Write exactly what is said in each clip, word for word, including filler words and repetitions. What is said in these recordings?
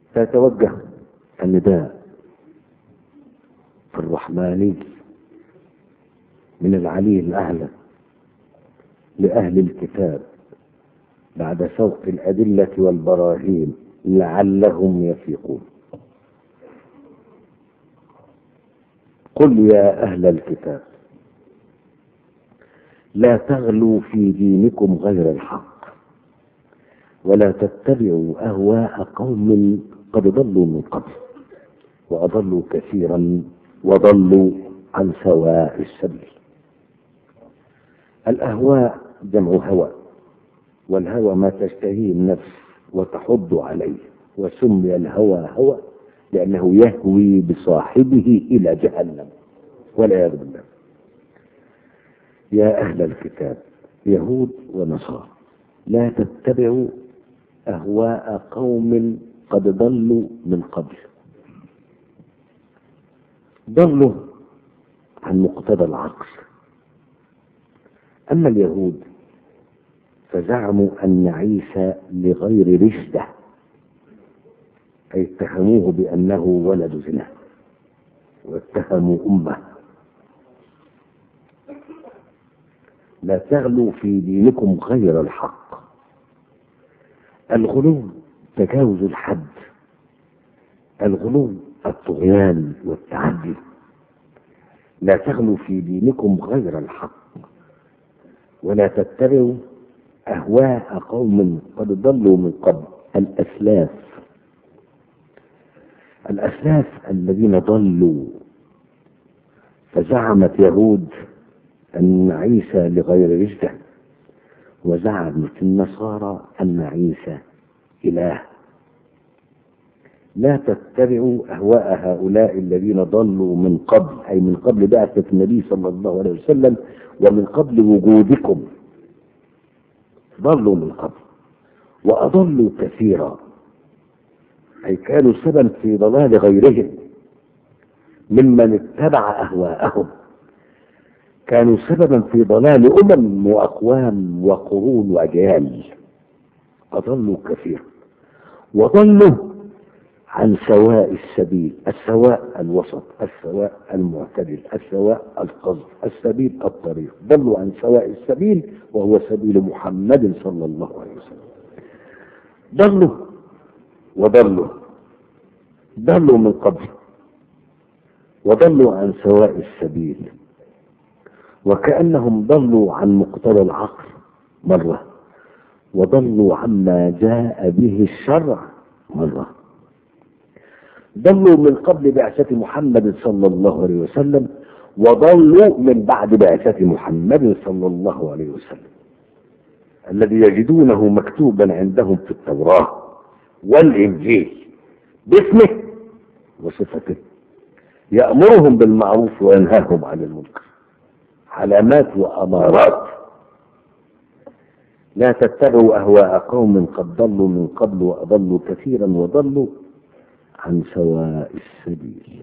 فيتوجه النداء الرحماني من العلي الأعلى لأهل الكتاب بعد سوق الأدلة والبراهين لعلهم يفيقون. قل يا أهل الكتاب لا تغلوا في دينكم غير الحق ولا تتبعوا أهواء قوم قد ضلوا من قبل وأضلوا كثيرا وضلوا عن سواء السبيل. الأهواء جمع هوى، والهوى ما تشتهيه النفس وتحض عليه، وسمي الهوى هوى لأنه يهوي بصاحبه إلى جهنم والعياذ بالله. يا أهل الكتاب يهود ونصارى لا تتبعوا أهواء قوم قد ضلوا من قبل، ضلوا عن مقتضى العقل. أما اليهود فزعموا أن عيسى لغير رشدة، أي اتهموه بأنه ولد زنا واتهموا أمه. لا تغلوا في دينكم غير الحق. الغلو تجاوز الحد، الغلو الطغيان والتعدي. لا تغلوا في دينكم غير الحق ولا تتبعوا أهواء قوم قد ضلوا من قبل. الأسلاف الأسلاف الذين ضلوا. فزعمت يهود أن عيسى لغير رشدة، وزعمت النصارى أن عيسى إله. لا تتبعوا أهواء هؤلاء الذين ضلوا من قبل، أي من قبل بعثة النبي صلى الله عليه وسلم ومن قبل وجودكم. ضلوا من قبل وأضلوا كثيرا، أي كانوا سببا في ضلال غيرهم ممن اتبع أهواءهم. كانوا سببا في ضلال أمم وأقوام وقرون وأجيال. أضلوا كثيرا وضلوا عن سواء السبيل. السواء الوسط، السواء المعتدل، السواء القصد، السبيل الطريق. ضلوا عن سواء السبيل وهو سبيل محمد صلى الله عليه وسلم. ضلوا وضلوا ضلوا من قبل وضلوا عن سواء السبيل، وكأنهم ضلوا عن مقتضى العقل مرة، وضلوا عما جاء به الشرع مرة. ضلوا من قبل بعثة محمد صلى الله عليه وسلم، وضلوا من بعد بعثة محمد صلى الله عليه وسلم، الذي يجدونه مكتوبا عندهم في التوراة والإنجيل باسمه وصفته، يأمرهم بالمعروف وينهاهم عن المنكر. علامات وأمارات. لا تتبعوا أهواء قوم قد ضلوا من قبل وأضلوا كثيرا وضلوا عن سواء السبيل.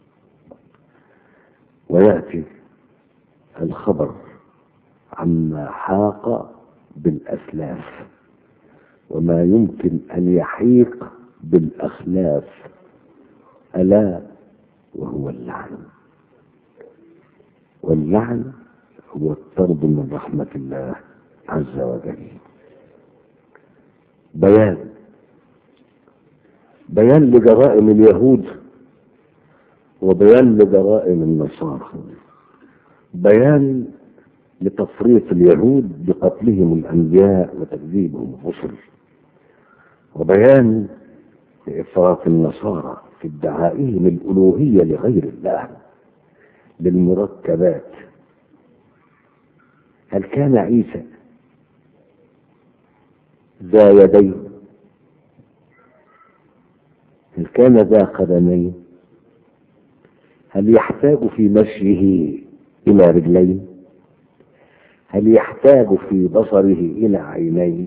ويأتي الخبر عما حاق بالأسلاف وما يمكن أن يحيق بالأخلاف، ألا وهو اللعن. واللعن هو الطرد من رحمة الله عز وجل. بيان بيان لجرائم اليهود وبيان لجرائم النصارى. بيان لتفريط اليهود بقتلهم الأنبياء وتكذيبهم الرسل، وبيان لإفراط النصارى في ادعائهم الألوهية لغير الله للمركبات. هل كان عيسى ذا يدين؟ هل كان ذا قدمين؟ هل يحتاج في مشيه إلى رجلين؟ هل يحتاج في بصره إلى عينين؟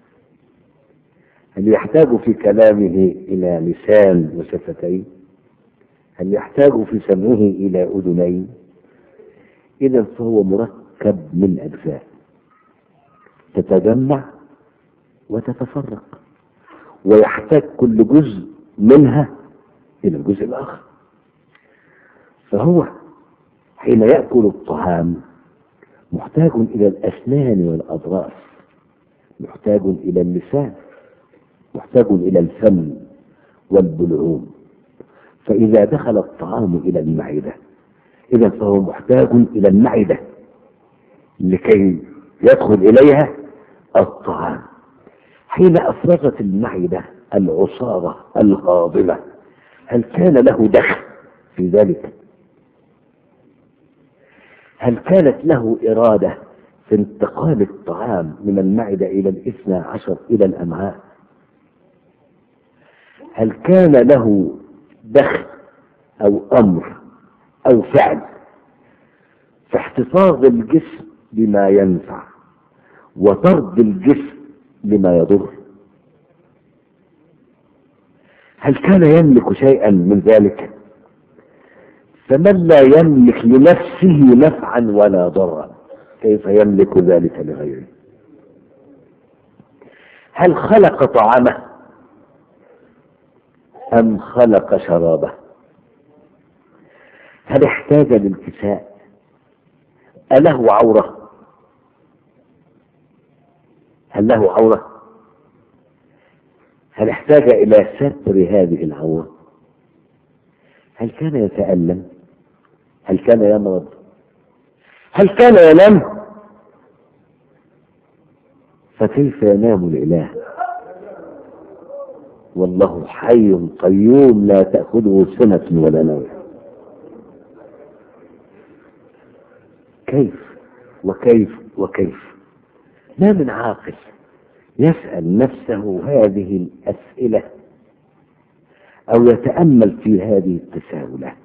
هل يحتاج في كلامه إلى لسان وشفتين؟ هل يحتاج في سمعه إلى أذنين؟ إذا فهو مركب من أجزاء تتجمع وتتفرق، ويحتاج كل جزء منها إلى الجزء الآخر. فهو حين يأكل الطعام محتاج إلى الأسنان والأضراس، محتاج إلى اللسان، محتاج إلى الفم والبلعوم. فإذا دخل الطعام إلى المعدة إذا فهو محتاج إلى المعدة لكي يدخل إليها الطعام. حين أفرغت المعدة العصارة الهاضمة هل كان له دخل في ذلك؟ هل كانت له إرادة في انتقال الطعام من المعدة إلى الاثنى عشر إلى الأمعاء؟ هل كان له دخل أو أمر أو فعل في احتفاظ الجسم بما ينفع وطرد الجسم لما يضر؟ هل كان يملك شيئا من ذلك؟ فمن لا يملك لنفسه نفعا ولا ضرا كيف يملك ذلك لغيره؟ هل خلق طعامه أم خلق شرابه؟ هل احتاج للكساء؟ أله عورة؟ هل له عورة؟ هل احتاج إلى ستر هذه العورة؟ هل كان يتألم؟ هل كان يمرض؟ هل كان ينام؟ فكيف ينام الإله والله حي قيوم لا تأخذه سنة ولا نوم؟ كيف وكيف وكيف؟ ما من عاقل يسأل نفسه هذه الأسئلة أو يتأمل في هذه التساؤلات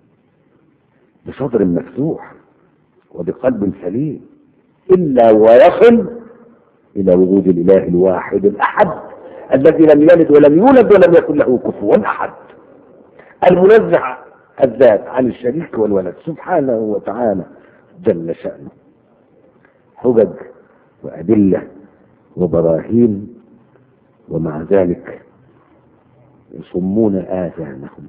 بصدر مفتوح وبقلب سليم إلا ويصل إلى وجود الإله الواحد الأحد الذي لم يلد ولم يولد ولم يكن له كفوا أحد، المنزه الذات عن الشريك والولد سبحانه وتعالى جل شأنه. حجج وأدلة وبراهين، ومع ذلك يصمون آذانهم.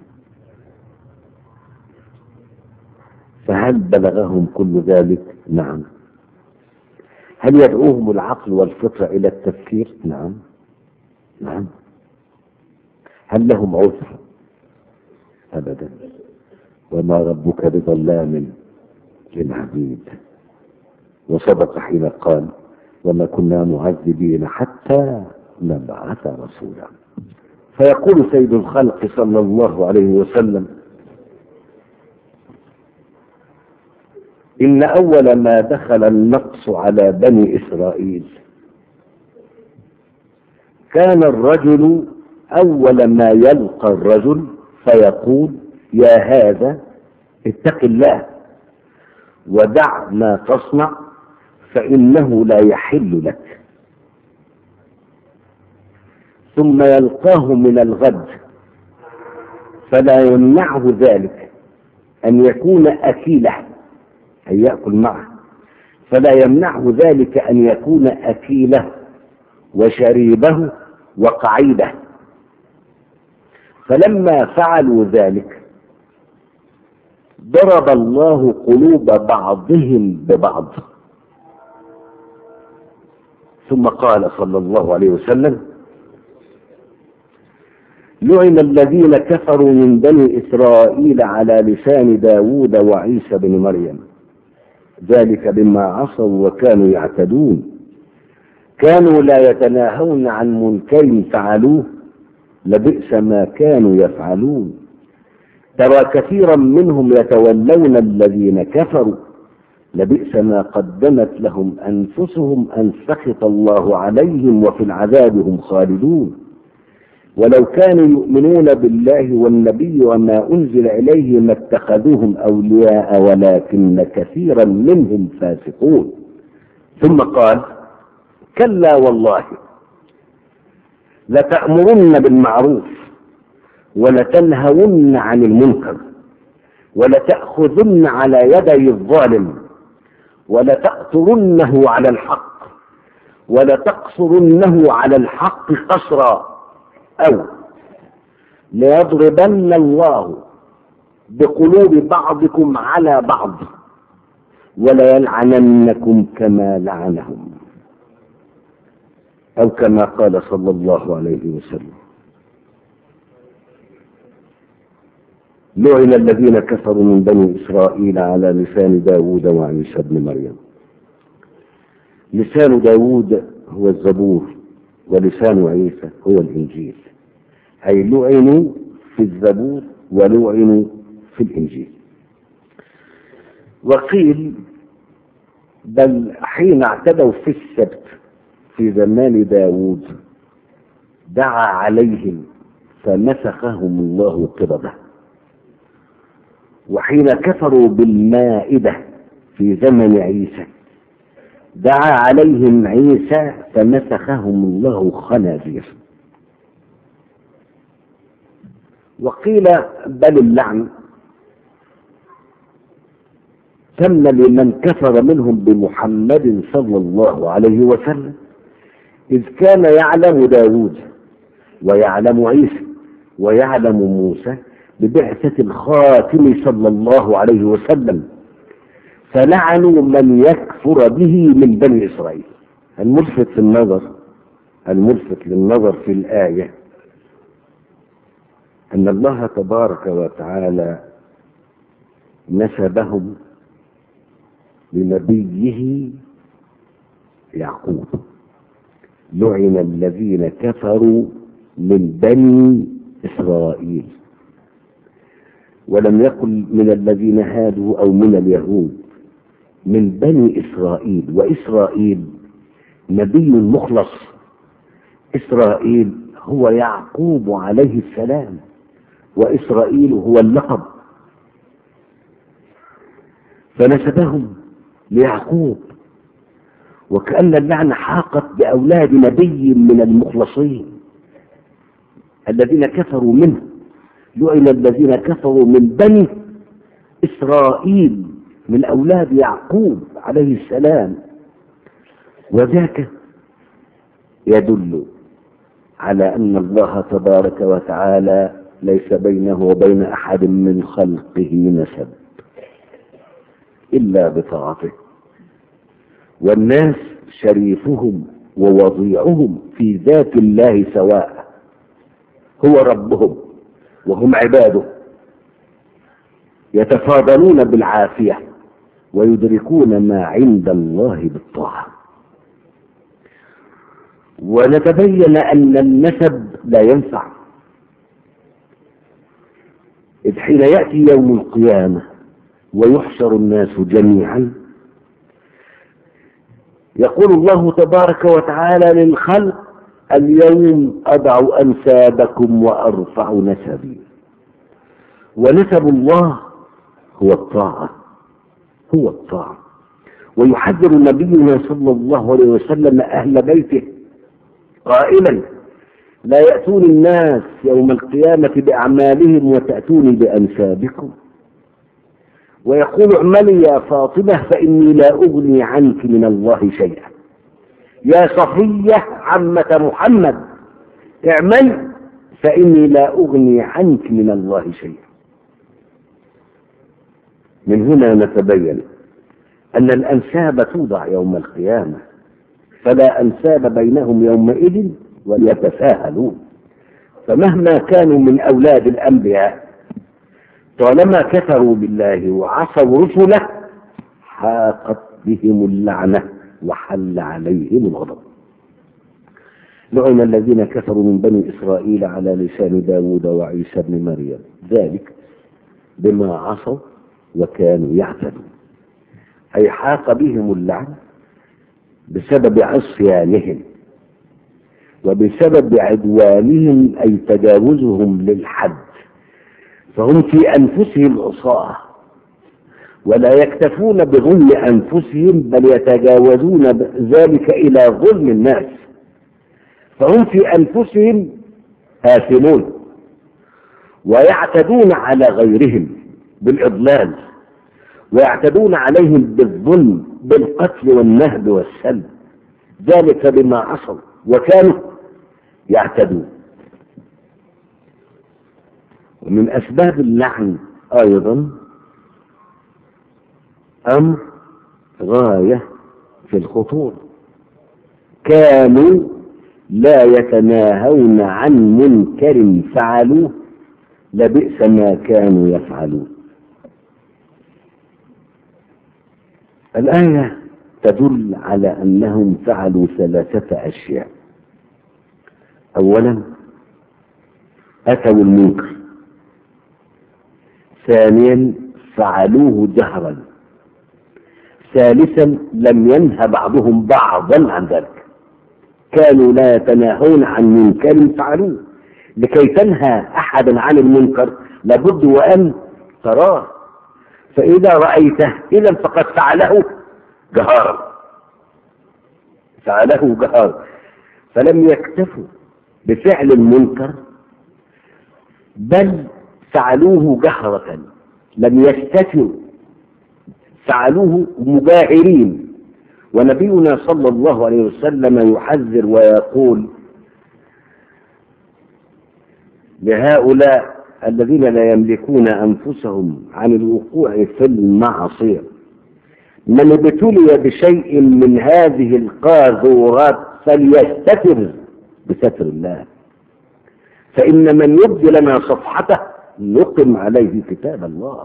فهل بلغهم كل ذلك؟ نعم. هل يدعوهم العقل والفطرة إلى التفكير؟ نعم نعم. هل لهم عذر؟ أبدا. وما ربك بظلام للعبيد. وصدق حين قال وما كنا معذبين حتى نبعث رسولا. فيقول سيد الخلق صلى الله عليه وسلم إن أول ما دخل النقص على بني إسرائيل كان الرجل أول ما يلقى الرجل فيقول يا هذا اتق الله ودع ما تصنع فإنه لا يحل لك، ثم يلقاه من الغد فلا يمنعه ذلك أن يكون أكيله أن يأكل معه، فلا يمنعه ذلك أن يكون أكيله وشريبه وقعيده. فلما فعلوا ذلك ضرب الله قلوب بعضهم ببعض، ثم قال صلى الله عليه وسلم لعن الذين كفروا من بني إسرائيل على لسان داود وعيسى بن مريم ذلك بما عصوا وكانوا يعتدون كانوا لا يتناهون عن منكر فعلوه لبئس ما كانوا يفعلون ترى كثيرا منهم يتولون الذين كفروا لبئس ما قدمت لهم أنفسهم أن سخط الله عليهم وفي العذاب هم خالدون ولو كانوا يؤمنون بالله والنبي وما أنزل إليه ما اتخذوهم أولياء ولكن كثيرا منهم فاسقون. ثم قال كلا والله لتأمرن بالمعروف ولتنهون عن المنكر ولتأخذن على يدي الظالم ولتأثرنه على الحق ولتقصرنه على الحق قصرا أو ليضربن الله بقلوب بعضكم على بعض وليلعننكم كما لعنهم، أو كما قال صلى الله عليه وسلم: لعن الذين كفروا من بني إسرائيل على لسان داود وعيسى بن مريم. لسان داود هو الزبور، ولسان عيسى هو الإنجيل، أي لعنوا في الزبور ولعنوا في الإنجيل. وقيل بل حين اعتدوا في السبت في زمان داود دعا عليهم فمسخهم الله قردة، وحين كفروا بالمائدة في زمن عيسى دعا عليهم عيسى فمسخهم الله خنازير. وقيل بل اللعن تم لمن كفر منهم بمحمد صلى الله عليه وسلم، إذ كان يعلم داود ويعلم عيسى ويعلم موسى ببعثة الخاتم صلى الله عليه وسلم، فلعنوا من يكفر به من بني إسرائيل. الملفت للنظر الملفت للنظر في الآية أن الله تبارك وتعالى نسبهم لنبيه يعقوب: لعن الذين كفروا من بني إسرائيل، ولم يقل من الذين هادوا أو من اليهود، من بني إسرائيل. وإسرائيل نبي مخلص، إسرائيل هو يعقوب عليه السلام، وإسرائيل هو اللقب، فنسبهم ليعقوب، وكأن اللعنة حاقت بأولاد نبي من المخلصين الذين كفروا منه. لعن الذين كفروا من بني إسرائيل من أولاد يعقوب عليه السلام. وذاك يدل على أن الله تبارك وتعالى ليس بينه وبين أحد من خلقه نسب إلا بطاعته، والناس شريفهم ووضيعهم في ذات الله سواء، هو ربهم وهم عباده، يتفاضلون بالعافية ويدركون ما عند الله بالطاعة. ونتبين أن النسب لا ينفع، إذ حين يأتي يوم القيامة ويحشر الناس جميعا يقول الله تبارك وتعالى للخلق: اليوم أضع أنسابكم وأرفع نسبي. ونسب الله هو الطاعة هو الطاعة ويحذر نبينا صلى الله عليه وسلم أهل بيته قائلا: لا يأتون الناس يوم القيامة بأعمالهم وتأتوني بأنسابكم. ويقول: اعملي يا فاطمة فإني لا أغني عنك من الله شيئا. يا صفية عمة محمد اعمل فإني لا أغني عنك من الله شيئا. من هنا نتبين أن الأنساب توضع يوم القيامة، فلا أنساب بينهم يومئذ وليتساهلون. فمهما كانوا من أولاد الأنبياء طالما كفروا بالله وعصوا رسله حاقت بهم اللعنة وحل عليهم الغضب. لعن الذين كفروا من بني إسرائيل على لسان داود وعيسى بن مريم، ذلك بما عصوا وكانوا يعتدون، أي حاق بهم اللعنة بسبب عصيانهم وبسبب عدوانهم، أي تجاوزهم للحد، فهم في أنفسهم عصاة ولا يكتفون بظلم أنفسهم بل يتجاوزون ذلك إلى ظلم الناس، فهم في أنفسهم آثمون ويعتدون على غيرهم بالإضلال، ويعتدون عليهم بالظلم بالقتل والنهب والسلب، ذلك بما عصوا وكانوا يعتدون. ومن أسباب اللعن أيضا أمر غاية في الخطورة، كانوا لا يتناهون عن منكر فعلوه لبئس ما كانوا يفعلون. الآية تدل على أنهم فعلوا ثلاثة أشياء. أولا أتوا المنكر، ثانيا فعلوه جهرا، ثالثا لم ينهى بعضهم بعضا عن ذلك. كانوا لا يتناهون عن منكر فعلوه. لكي تنهى أحدا عن المنكر لابد وأن تراه، فإذا رأيته إذا فقد فعله جهارا، فعله جهارا. فلم يكتفوا بفعل المنكر بل فعلوه جهرة، لم يستتروا، فعلوه مجاهرين. ونبينا صلى الله عليه وسلم يحذر ويقول لهؤلاء الذين لا يملكون أنفسهم عن الوقوع في المعصية: من ابتلي بشيء من هذه القاذورات فليستتر بستر الله، فإن من يبدي لنا صفحته نقم عليه كتاب الله.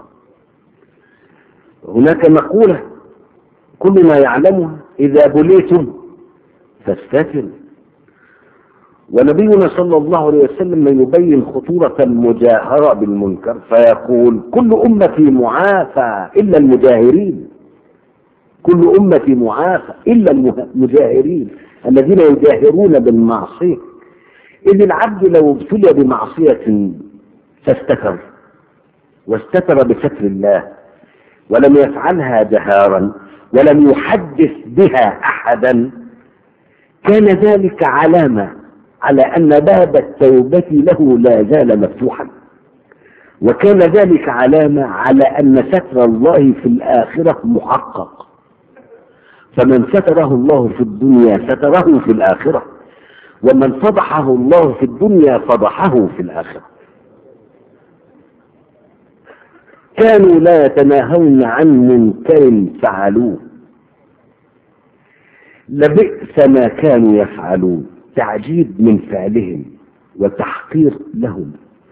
هناك مقولة كلنا يعلمها: إذا بليتم فاستتروا. ونبينا صلى الله عليه وسلم يبين خطورة المجاهرة بالمنكر فيقول: كل أمتي معافى إلا المجاهرين، كل أمتي معافى إلا المجاهرين الذين يجاهرون بالمعصية. إذ العبد لو ابتلي بمعصية فاستتر واستتر بستر الله ولم يفعلها جهارا ولم يحدث بها أحدا، كان ذلك علامة على أن باب التوبة له لا زال مفتوحا، وكان ذلك علامة على أن ستر الله في الآخرة محقق. فمن ستره الله في الدنيا ستره في الآخرة، ومن فضحه الله في الدنيا فضحه في الآخرة. كانوا لا يتناهون عن منكر فعلوه لبئس ما كانوا يفعلون. تعجيب من فعلهم وتحقير لهم،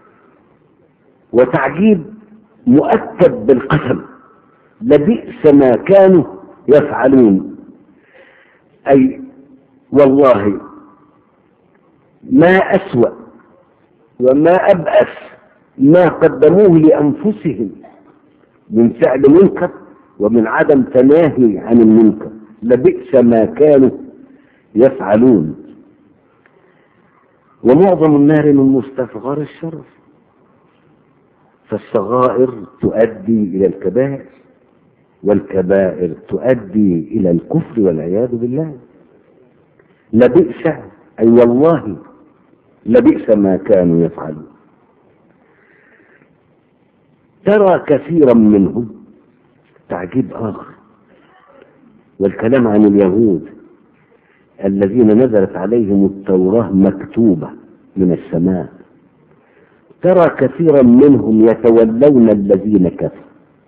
وتعجيب مؤكد بالقسم: لبئس ما كانوا يفعلون، أي والله ما أسوأ وما أبأس ما قدموه لأنفسهم من فعل منكر ومن عدم تناهي عن المنكر. لبئس ما كانوا يفعلون. ومعظم النار من مستصغر الشرف، فالصغائر تؤدي إلى الكبائر، والكبائر تؤدي إلى الكفر والعياذ بالله. لبئس أي والله لبئس ما كانوا يفعلون. ترى كثيرا منهم، تعجيب آخر، والكلام عن اليهود الذين نزلت عليهم التوراة مكتوبة من السماء، ترى كثيرا منهم يتولون الذين كفروا،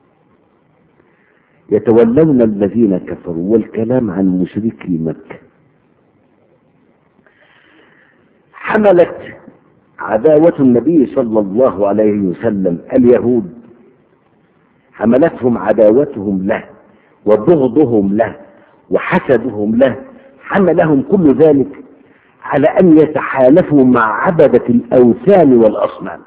يتولون الذين كفروا. والكلام عن مشركي مكة. حملت عداوة النبي صلى الله عليه وسلم اليهود، حملتهم عداوتهم له وبغضهم له وحسدهم له، حملهم كل ذلك على أن يتحالفوا مع عبدة الأوثان والأصنام.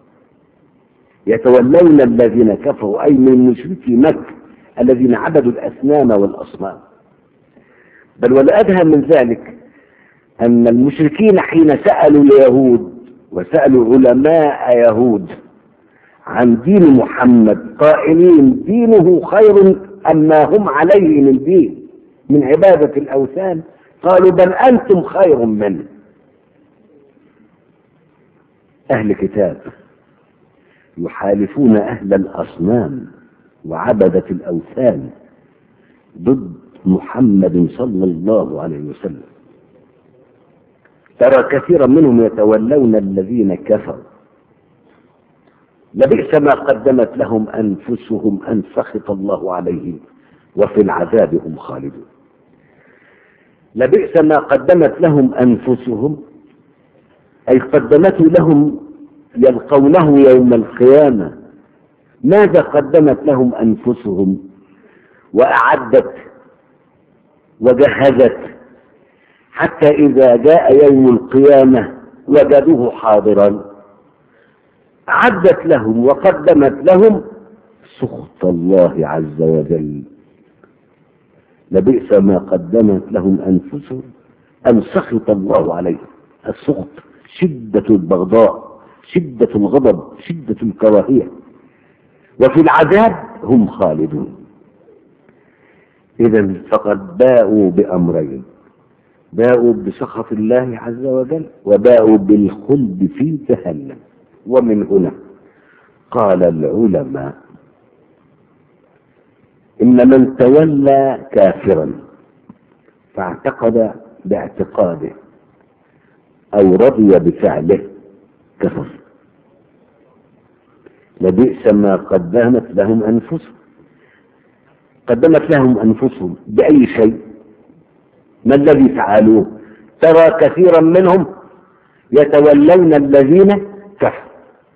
يتولون الذين كفروا أي من مشركي مكة الذين عبدوا الأصنام والأصنام. بل والأدهى من ذلك أن المشركين حين سألوا اليهود وسألوا علماء يهود عن دين محمد قائلين: دينه خير أما هم عليه من دين من عبادة الأوثان، قالوا: بل أنتم خير منه. أهل كتاب يحالفون أهل الأصنام وعبدة الأوثان ضد محمد صلى الله عليه وسلم. ترى كثيرا منهم يتولون الذين كفروا. لبئس ما قدمت لهم أنفسهم أن سخط الله عليهم وفي العذاب هم خالدون. لبئس ما قدمت لهم أنفسهم أي قدمته لهم يلقونه يوم القيامة. ماذا قدمت لهم أنفسهم وأعدت وجهزت حتى إذا جاء يوم القيامة وجدوه حاضرا؟ أعدت لهم وقدمت لهم سخط الله عز وجل. لبئس ما قدمت لهم أنفسهم أن سخط الله عليهم. السخط شدة البغضاء، شدة الغضب، شدة الكراهية، وفي العذاب هم خالدون. إذن فقد باءوا بأمرين: باءوا بسخط الله عز وجل وباءوا بالخلد في جهنم. ومن هنا قال العلماء إن من تولى كافرا فاعتقد باعتقاده أو رضي بفعله كفر. لبئس ما قدمت لهم أنفسهم. قدمت لهم أنفسهم بأي شيء؟ ما الذي فعلوه؟ ترى كثيرا منهم يتولون الذين كفروا.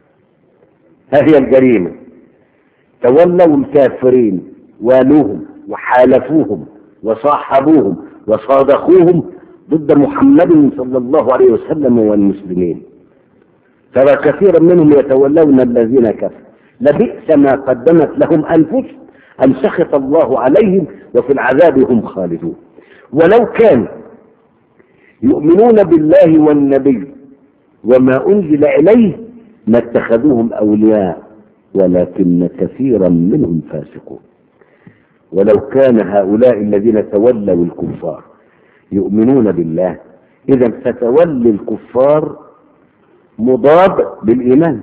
ها هي الجريمة. تولوا الكافرين، والوهم وحالفوهم وصاحبوهم وصادقوهم ضد محمد صلى الله عليه وسلم والمسلمين. ترى كثيرا منهم يتولون الذين كفروا. لبئس ما قدمت لهم أنفسهم أن سخط الله عليهم وفي العذاب هم خالدون. ولو كانوا يؤمنون بالله والنبي وما أنزل إليه ما اتخذوهم أولياء ولكن كثيرا منهم فاسقون. ولو كان هؤلاء الذين تولوا الكفار يؤمنون بالله، إذا فتولي الكفار مضاد بالإيمان.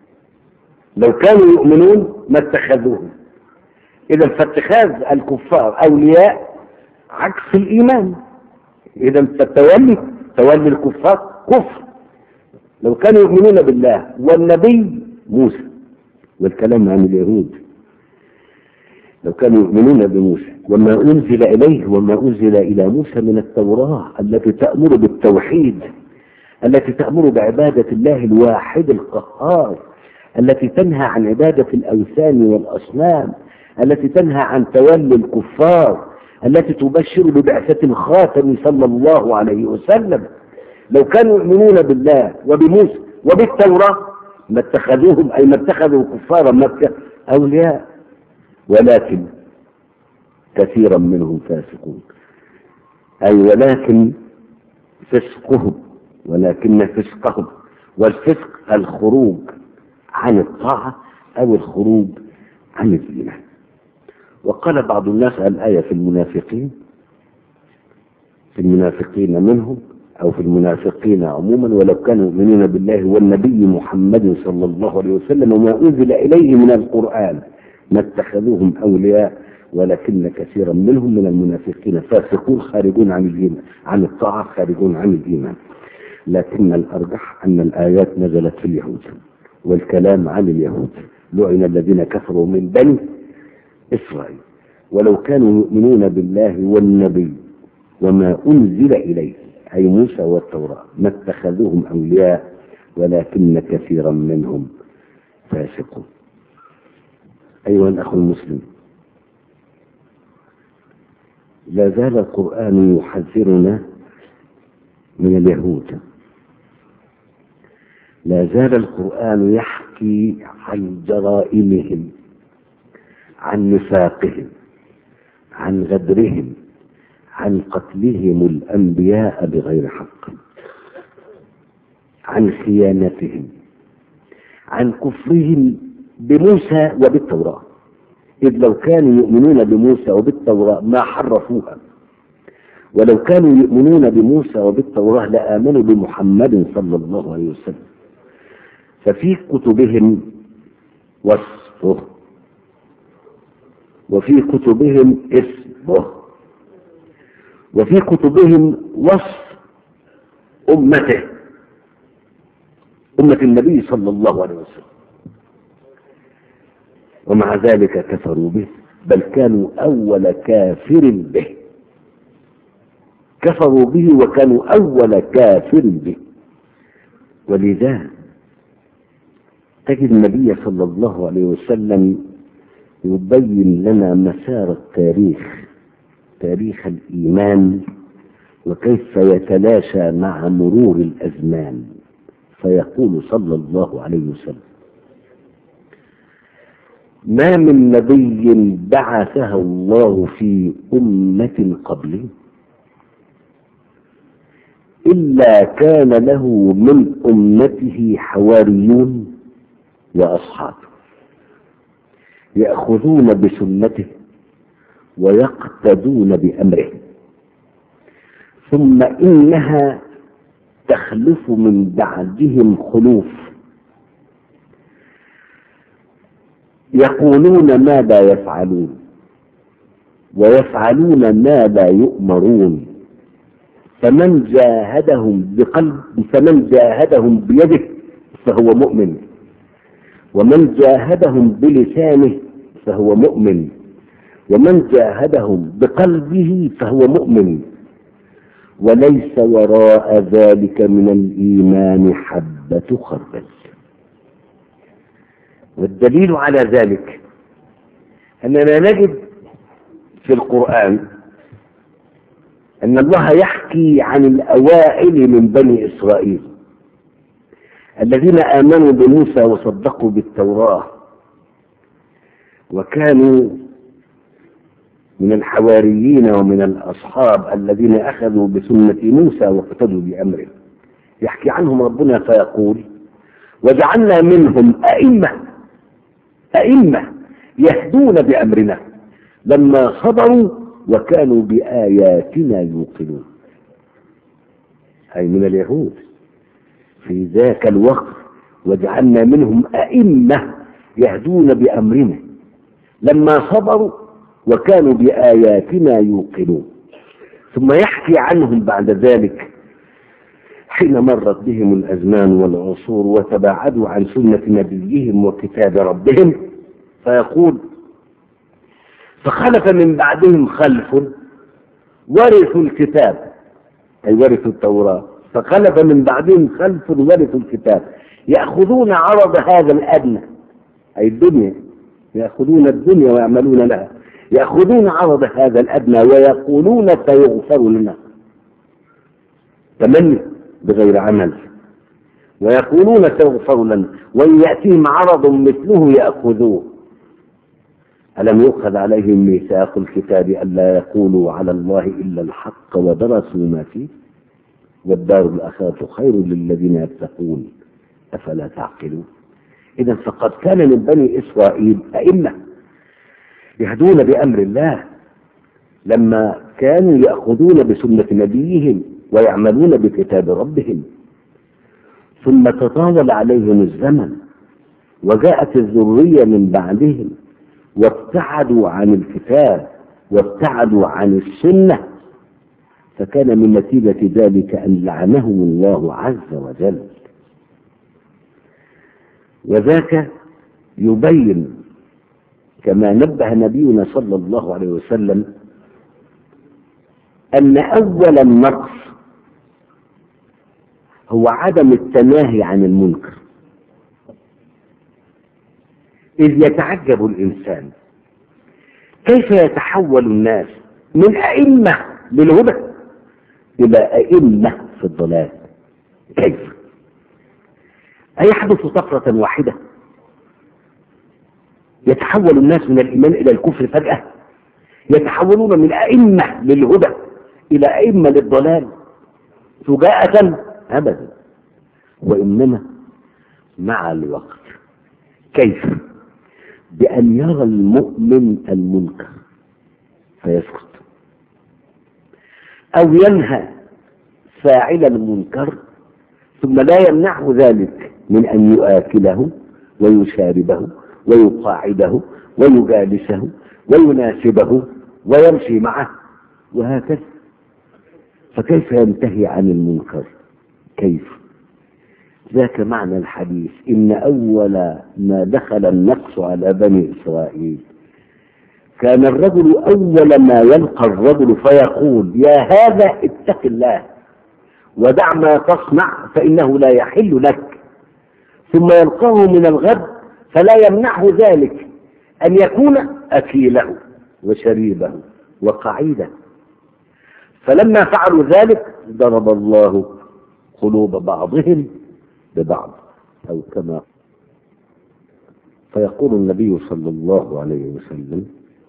لو كانوا يؤمنون ما اتخذوهم. إذا فاتخاذ الكفار أولياء عكس الإيمان. إذا فالتولي تولي الكفار كفر. لو كانوا يؤمنون بالله والنبي موسى، والكلام عن اليهود، لو كانوا يؤمنون بموسى وما أنزل إليه وما أنزل إلى موسى من التوراة التي تأمر بالتوحيد، التي تأمر بعبادة الله الواحد القهار، التي تنهى عن عبادة الأوثان والأصنام، التي تنهى عن تولي الكفار، التي تبشر ببعثة الخاتم صلى الله عليه وسلم. لو كانوا يؤمنون بالله وبموسى وبالتوراة ما اتخذوهم، أي ما اتخذوا كفارا مكة أولياء، ولكن كثيرا منهم فاسقون. أي ولكن فسقهم، ولكن فسقهم، والفسق الخروج عن الطاعة أو الخروج عن الإيمان. وقال بعض الناس الآية في المنافقين، في المنافقين منهم أو في المنافقين عموما، ولو كانوا يؤمنون بالله والنبي محمد صلى الله عليه وسلم وما أنزل إليه من القرآن ما اتخذوهم أولياء ولكن كثيرا منهم من المنافقين فاسقون خارجون عن الإيمان، عن الطاعة، خارجون عن الإيمان. لكن الأرجح أن الآيات نزلت في اليهود، والكلام عن اليهود. لعن الذين كفروا من بني إسرائيل. ولو كانوا يؤمنون بالله والنبي وما أنزل إليه أي موسى والتوراة ما اتخذوهم أولياء ولكن كثيرا منهم فاسقون. أيها الأخ المسلم، لا زال القرآن يحذرنا من اليهود. لا زال القرآن يحكي عن جرائمهم، عن نفاقهم، عن غدرهم، عن قتلهم الأنبياء بغير حق، عن خيانتهم، عن كفرهم بموسى وبالتوراة. إذ لو كانوا يؤمنون بموسى وبالتوراة ما حرفوها، ولو كانوا يؤمنون بموسى وبالتوراة لآمنوا بمحمد صلى الله عليه وسلم. ففي كتبهم وصفه وفي كتبهم اسمه وفي كتبهم وصف أمته، أمة النبي صلى الله عليه وسلم. ومع ذلك كفروا به، بل كانوا أول كافر به، كفروا به وكانوا أول كافر به. ولذا تجد النبي صلى الله عليه وسلم يبين لنا مسار التاريخ، تاريخ الإيمان، وكيف يتلاشى مع مرور الأزمان، فيقول صلى الله عليه وسلم: ما من نبي بعثه الله في أمة قبلي إلا كان له من أمته حواريون وأصحاب يأخذون بسنته ويقتدون بأمره، ثم إنها تخلف من بعدهم خلوف يقولون ما لا يفعلون ويفعلون ما لا يؤمرون، فمن جاهدهم بقلب فمن جاهدهم بيده فهو مؤمن، ومن جاهدهم بلسانه فهو مؤمن، ومن جاهدهم بقلبه فهو مؤمن، وليس وراء ذلك من الإيمان حبة خردل. والدليل على ذلك أننا نجد في القرآن أن الله يحكي عن الأوائل من بني إسرائيل الذين آمنوا بموسى وصدقوا بالتوراة وكانوا من الحواريين ومن الأصحاب الذين أخذوا بسنة موسى واقتدوا بأمره. يحكي عنهم ربنا فيقول: وجعلنا منهم أئمة أئمة يهدون بأمرنا لما صبروا وكانوا بآياتنا يوقنون. أي من اليهود في ذاك الوقت، وجعلنا منهم أئمة يهدون بأمرنا لما صبروا وكانوا بآياتنا يوقنون. ثم يحكي عنهم بعد ذلك حين مرت بهم الأزمان والعصور وتباعدوا عن سنة نبيهم وكتاب ربهم، فيقول: فخلف من بعدهم خلف ورثوا الكتاب، أي ورثوا التوراة، فخلف من بعدهم خلف ورثوا الكتاب يأخذون عرض هذا الأدنى، أي الدنيا، يأخذون الدنيا ويعملون لها، يأخذون عرض هذا الأدنى ويقولون سيغفر لنا، تمني بغير عمل، ويقولون سيغفر لنا، وإن يأتيهم عرض مثله يأخذوه. ألم يؤخذ عليهم ميثاق الكتاب ألا يقولوا على الله إلا الحق ودرسوا ما فيه، والدار الآخرة خير للذين يتقون أفلا تعقلون. إذا فقد كان من بني إسرائيل أئمة يهدون بأمر الله لما كانوا يأخذون بسنة نبيهم ويعملون بكتاب ربهم. ثم تطاول عليهم الزمن وجاءت الذرية من بعدهم وابتعدوا عن الكتاب وابتعدوا عن السنة، فكان من نتيجة ذلك أن لعنهم الله عز وجل. وذاك يبين كما نبه نبينا صلى الله عليه وسلم أن أول النقص هو عدم التناهي عن المنكر، إذ يتعجب الإنسان كيف يتحول الناس من أئمة للهدى إلى أئمة في الضلال. كيف؟ أيحدث طفرة واحدة يتحول الناس من الإيمان إلى الكفر فجأة؟ يتحولون من أئمة للهدى إلى أئمة للضلال فجاءة؟ أبدا، وإنما مع الوقت. كيف؟ بأن يرى المؤمن المنكر فيسكت، أو ينهى فاعل المنكر ثم لا يمنعه ذلك من أن يؤكله ويشاربه ويقاعده ويجالسه ويناسبه ويمشي معه وهكذا. فكيف ينتهي عن المنكر؟ كيف؟ ذاك معنى الحديث إن أول ما دخل النقص على بني إسرائيل كان الرجل أول ما يلقى الرجل فيقول يا هذا اتق الله ودع ما تصنع فإنه لا يحل لك، ثم يلقاه من الغد فلا يمنعه ذلك أن يكون أكيله وشريبه وقعيده. فلما فعلوا ذلك ضرب الله قلوب بعضهم ببعض أو كما. فيقول النبي صلى الله عليه وسلم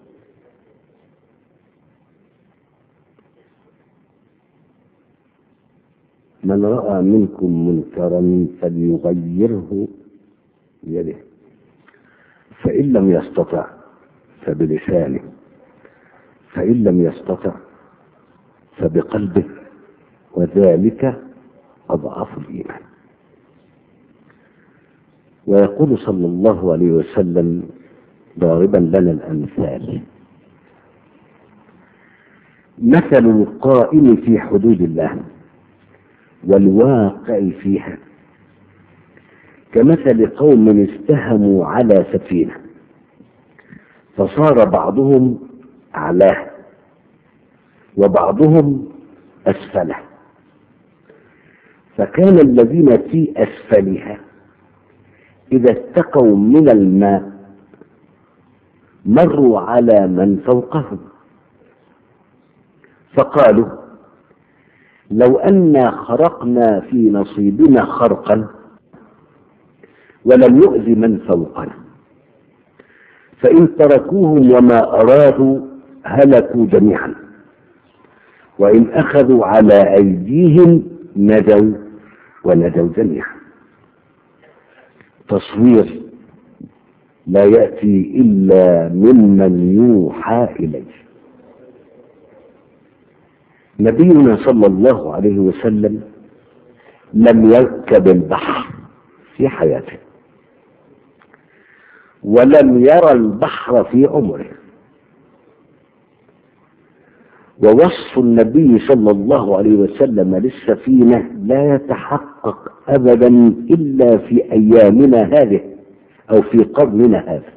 من رأى منكم منكرا فليغيره بيده، فإن لم يستطع فبلسانه، فإن لم يستطع فبقلبه، وذلك أضعف الإيمان. ويقول صلى الله عليه وسلم ضاربا لنا الأمثال: مثل القائم في حدود الله والواقع فيها كمثل قوم استهموا على سفينة فصار بعضهم أعلاه وبعضهم أسفله، فكان الذين في أسفلها إذا اتقوا من الماء مروا على من فوقهم فقالوا لو أنا خرقنا في نصيبنا خرقا ولم يؤذ من فوقنا، فإن تركوهم وما أرادوا هلكوا جميعا، وإن أخذوا على أيديهم نجوا ونجوا جميعا. تصوير لا يأتي إلا ممن يوحى إليه. نبينا صلى الله عليه وسلم لم يركب البحر في حياته ولم يرى البحر في عمره، ووصف النبي صلى الله عليه وسلم للسفينة لا يتحقق أبدا إلا في أيامنا هذه أو في قرننا هذا،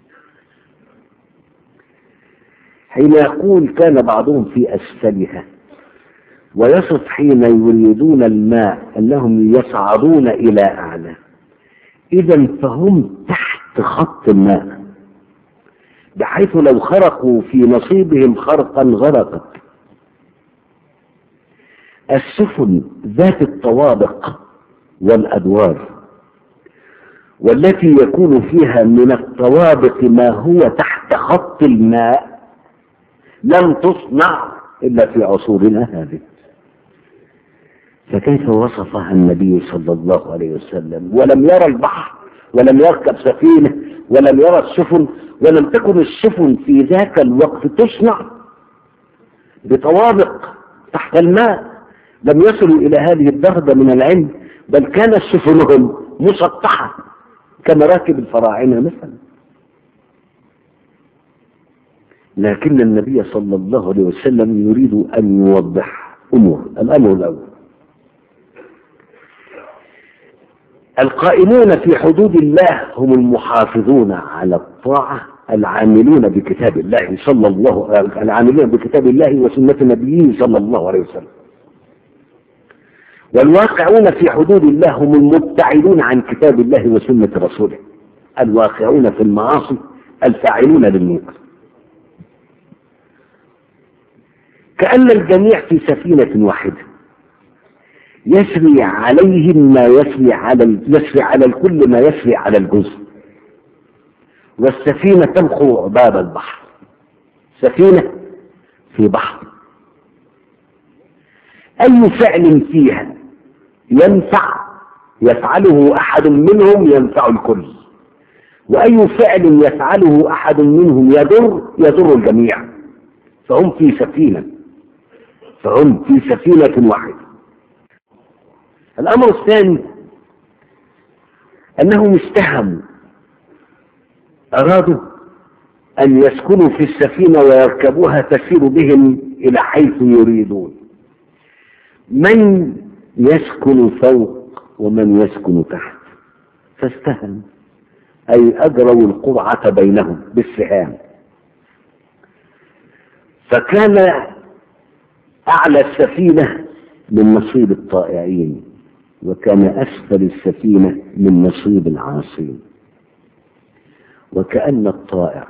حين يقول كان بعضهم في أسفلها، ويصف حين يريدون الماء أنهم يصعدون إلى أعلى. إذا فهم تحت خط الماء، بحيث لو خرقوا في نصيبهم خرقا غرقت. السفن ذات الطوابق والأدوار والتي يكون فيها من الطوابق ما هو تحت خط الماء لم تصنع إلا في عصورنا هذه، فكيف وصفها النبي صلى الله عليه وسلم ولم يرى البحر ولم يركب سفينة ولم يرى السفن، ولم تكن السفن في ذاك الوقت تصنع بطوابق تحت الماء، لم يصلوا إلى هذه الدرجة من العلم، بل كانت سفنهم مسطحة كمراكب الفراعنة مثلا. لكن النبي صلى الله عليه وسلم يريد أن يوضح أمور. الأمر الأول: القائمون في حدود الله هم المحافظون على الطاعة العاملون بكتاب الله صلى الله العاملون بكتاب الله وسنة نبيه صلى الله عليه وسلم. والواقعون في حدود الله هم المبتعدون عن كتاب الله وسنة رسوله، الواقعون في المعاصي الفاعلون للمنكر. كأن الجميع في سفينة واحدة يسري عليهم ما يسري على يسري على الكل ما يسري على الجزء، والسفينة تمخو عباب البحر، سفينة في بحر. أي فعل فيها ينفع يفعله أحد منهم ينفع الكل، وأي فعل يفعله أحد منهم يضر يضر الجميع، فهم في سفينة فهم في سفينة واحدة. الأمر الثاني أنهم استهموا، أرادوا أن يسكنوا في السفينة ويركبوها تسير بهم إلى حيث يريدون. من يسكن فوق ومن يسكن تحت، فاستهم، أي أجروا القرعة بينهم بالسهام. فكان أعلى السفينة من نصيب الطائعين، وكان أسفل السفينة من نصيب العاصين. وكأن الطائع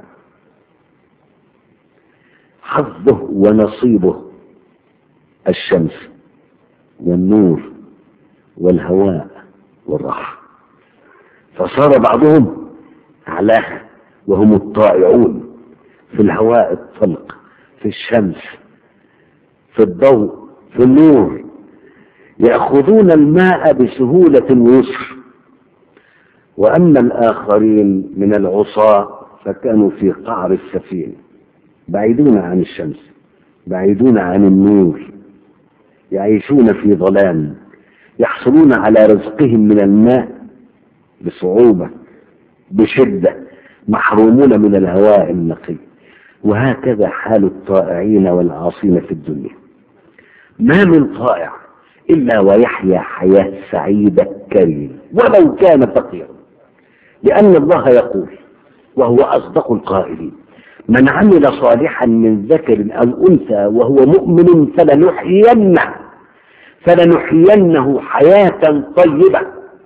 حظه ونصيبه الشمس والنور والهواء والراحة، فصار بعضهم أعلاها وهم الطائعون في الهواء الطلق، في الشمس، في الضوء، في النور، يأخذون الماء بسهولة ويسر. وأما الآخرين من العصاة فكانوا في قعر السفينة، بعيدون عن الشمس، بعيدون عن النور، يعيشون في ظلام، يحصلون على رزقهم من الماء بصعوبة، بشدة، محرومون من الهواء النقي. وهكذا حال الطائعين والعاصين في الدنيا. ما من طائع إلا ويحيا حياة سعيدة كريمة ولو كان فقيرا، لأن الله يقول وهو أصدق القائلين: من عمل صالحا من ذكر أو أنثى وهو مؤمن فلنحيينه فلنحيينه حياة طيبة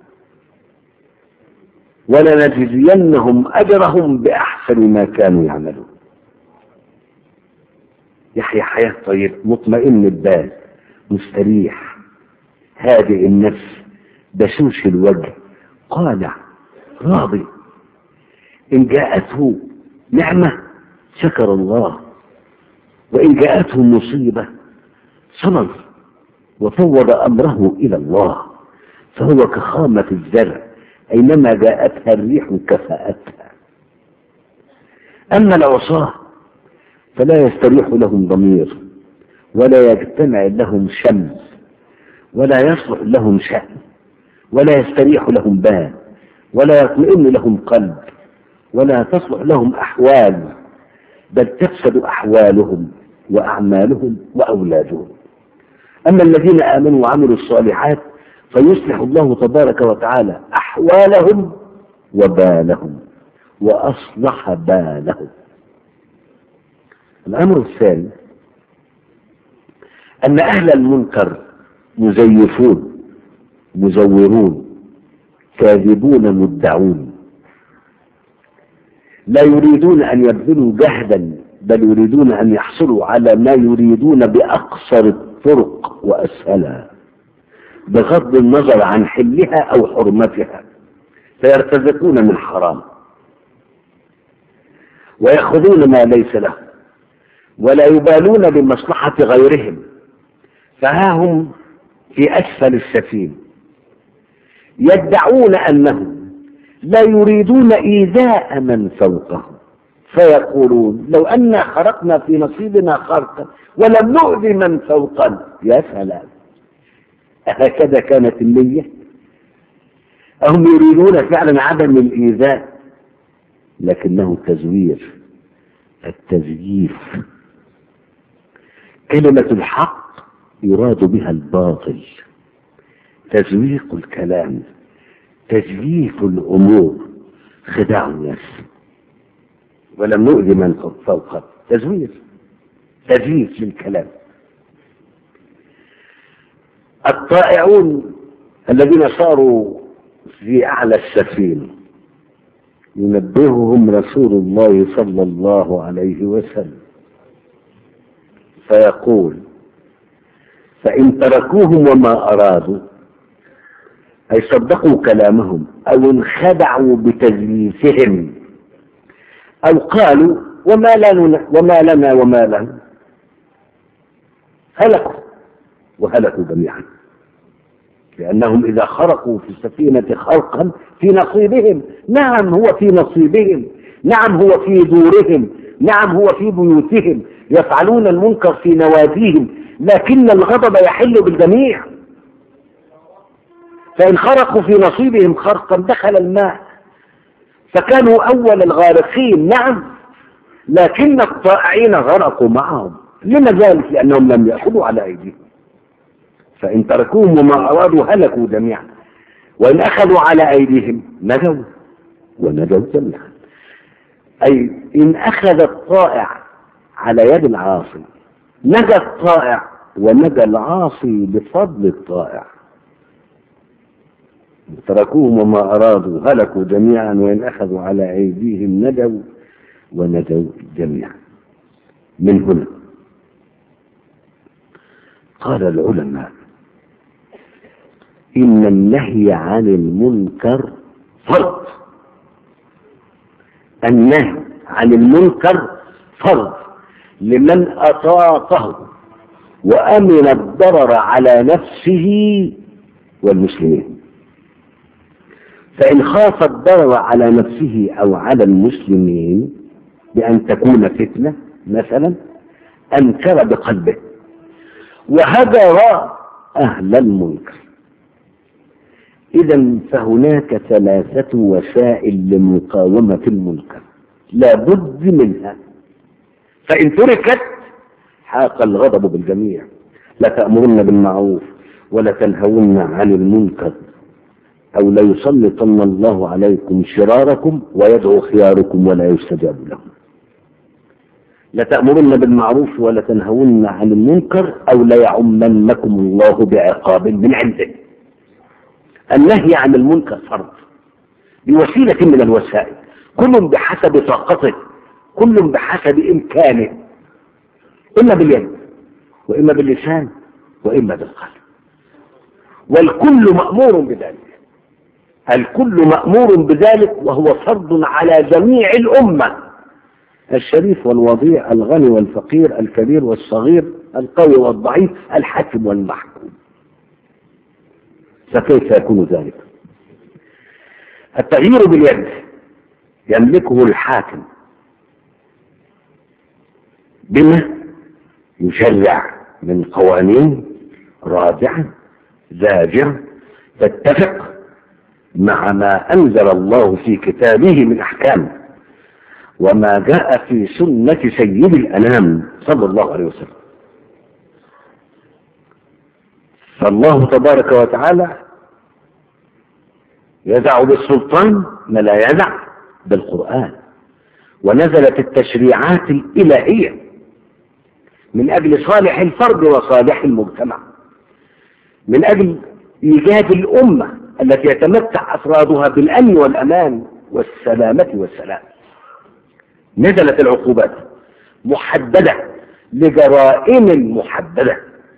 ولنجزينهم أجرهم بأحسن ما كانوا يعملون. يحيا حياة طيبة، مطمئن البال، مستريح، هادئ النفس، بشوش الوجه، قانع، راضي. إن جاءته نعمة شكر الله، وإن جاءته مصيبة صبر وفوض أمره إلى الله، فهو كخامة الزرع أينما جاءتها الريح كفأتها. أما العصاة فلا يستريح لهم ضمير، ولا يجتمع لهم شمس، ولا يصلح لهم شأن، ولا يستريح لهم بال، ولا يطمئن لهم قلب، ولا تصلح لهم أحوال، بل تفسد أحوالهم وأعمالهم وأولادهم. أما الذين آمنوا وعملوا الصالحات فيصلح الله تبارك وتعالى أحوالهم وبالهم، وأصلح بالهم. الأمر الثاني أن أهل المنكر مزيفون، مزورون، كاذبون، مدعون، لا يريدون أن يبذلوا جهدا، بل يريدون أن يحصلوا على ما يريدون بأقصر الطرق وأسهلها، بغض النظر عن حلها أو حرمتها، فيرتزقون من حرام ويأخذون ما ليس له، ولا يبالون بمصلحة غيرهم، فها هم في أسفل السفينة يدعون أنهم لا يريدون إيذاء من فوقهم، فيقولون لو أن خرقنا في نصيبنا خرقا ولم نؤذي من فوقنا. يا سلام، هكذا كانت النية؟ هم يريدون فعلا عدم الإيذاء، لكنه تزوير، التزييف. كلمة الحق يراد بها الباطل، تزويق الكلام، تزييف الأمور، خداع الناس. ولم نؤذي من فوقه، تزوير، تزييف للكلام. الطائعون الذين صاروا في أعلى السفينة ينبههم رسول الله صلى الله عليه وسلم فيقول: فإن تركوهم وما أرادوا، أي صدقوا كلامهم أو انخدعوا بتزييفهم، أو قالوا وما لنا وما لنا وما لنا، هلكوا وهلكوا جميعا، لأنهم إذا خرقوا في السفينة خرقا في نصيبهم، نعم هو في نصيبهم، نعم هو في دورهم، نعم هو في بيوتهم، يفعلون المنكر في نواديهم، لكن الغضب يحل بالجميع. فإن خرقوا في نصيبهم خرقا دخل الماء، فكانوا أول الغارقين، نعم، لكن الطائعين غرقوا معهم. لما ذلك؟ لأنهم لم يأخذوا على أيديهم. فإن تركوهم وما أرادوا هلكوا جميعا. وإن أخذوا على أيديهم نجوا ونجوا جميعا. أي إن أخذ الطائع على يد العاصي نجا الطائع ونجا العاصي بفضل الطائع. تركوهم وما أرادوا هلكوا جميعا، وإن أخذوا على أيديهم نجوا ونجوا جميعا. من هنا قال العلماء إن النهي عن المنكر فرض. النهي عن المنكر فرض لمن أطاقه وأمن الضرر على نفسه والمسلمين. فإن خاف الضرر على نفسه أو على المسلمين بأن تكون فتنة مثلا أنكر بقلبه وهجر أهل المنكر. إذا فهناك ثلاثة وسائل لمقاومة المنكر لا بد منها، فإن تركت حاق الغضب بالجميع. لا تأمرن بالمعروف ولا تنهون عن المنكر أو لا يسلطن الله عليكم شراركم ويدعو خياركم ولا يستجاب لهم. لا تأمرن بالمعروف ولا تنهون عن المنكر أو لا يعمنكم الله بعقاب من عنده. النهي عن المنكر فرض بوسيلة من الوسائل، كل بحسب طاقته، كل بحسب إمكانه، إما باليد وإما باللسان وإما بالقلب، والكل مأمور بذلك. الكل مأمور بذلك، وهو فرض على جميع الأمة، الشريف والوضيع، الغني والفقير، الكبير والصغير، القوي والضعيف، الحاكم والمحكوم. فكيف يكون ذلك؟ التغيير باليد يملكه الحاكم بما يشرع من قوانين رادعة زاجرة تتفق مع ما أنزل الله في كتابه من أحكام وما جاء في سنة سيد الأنام صلى الله عليه وسلم. فالله تبارك وتعالى يدع بالسلطان ما لا يدع بالقرآن، ونزلت التشريعات الإلهية من أجل صالح الفرد وصالح المجتمع، من أجل إيجاد الأمة التي يتمتع أفرادها بالأمن والأمان والسلامة والسلام. نزلت العقوبات محددة لجرائم محددة،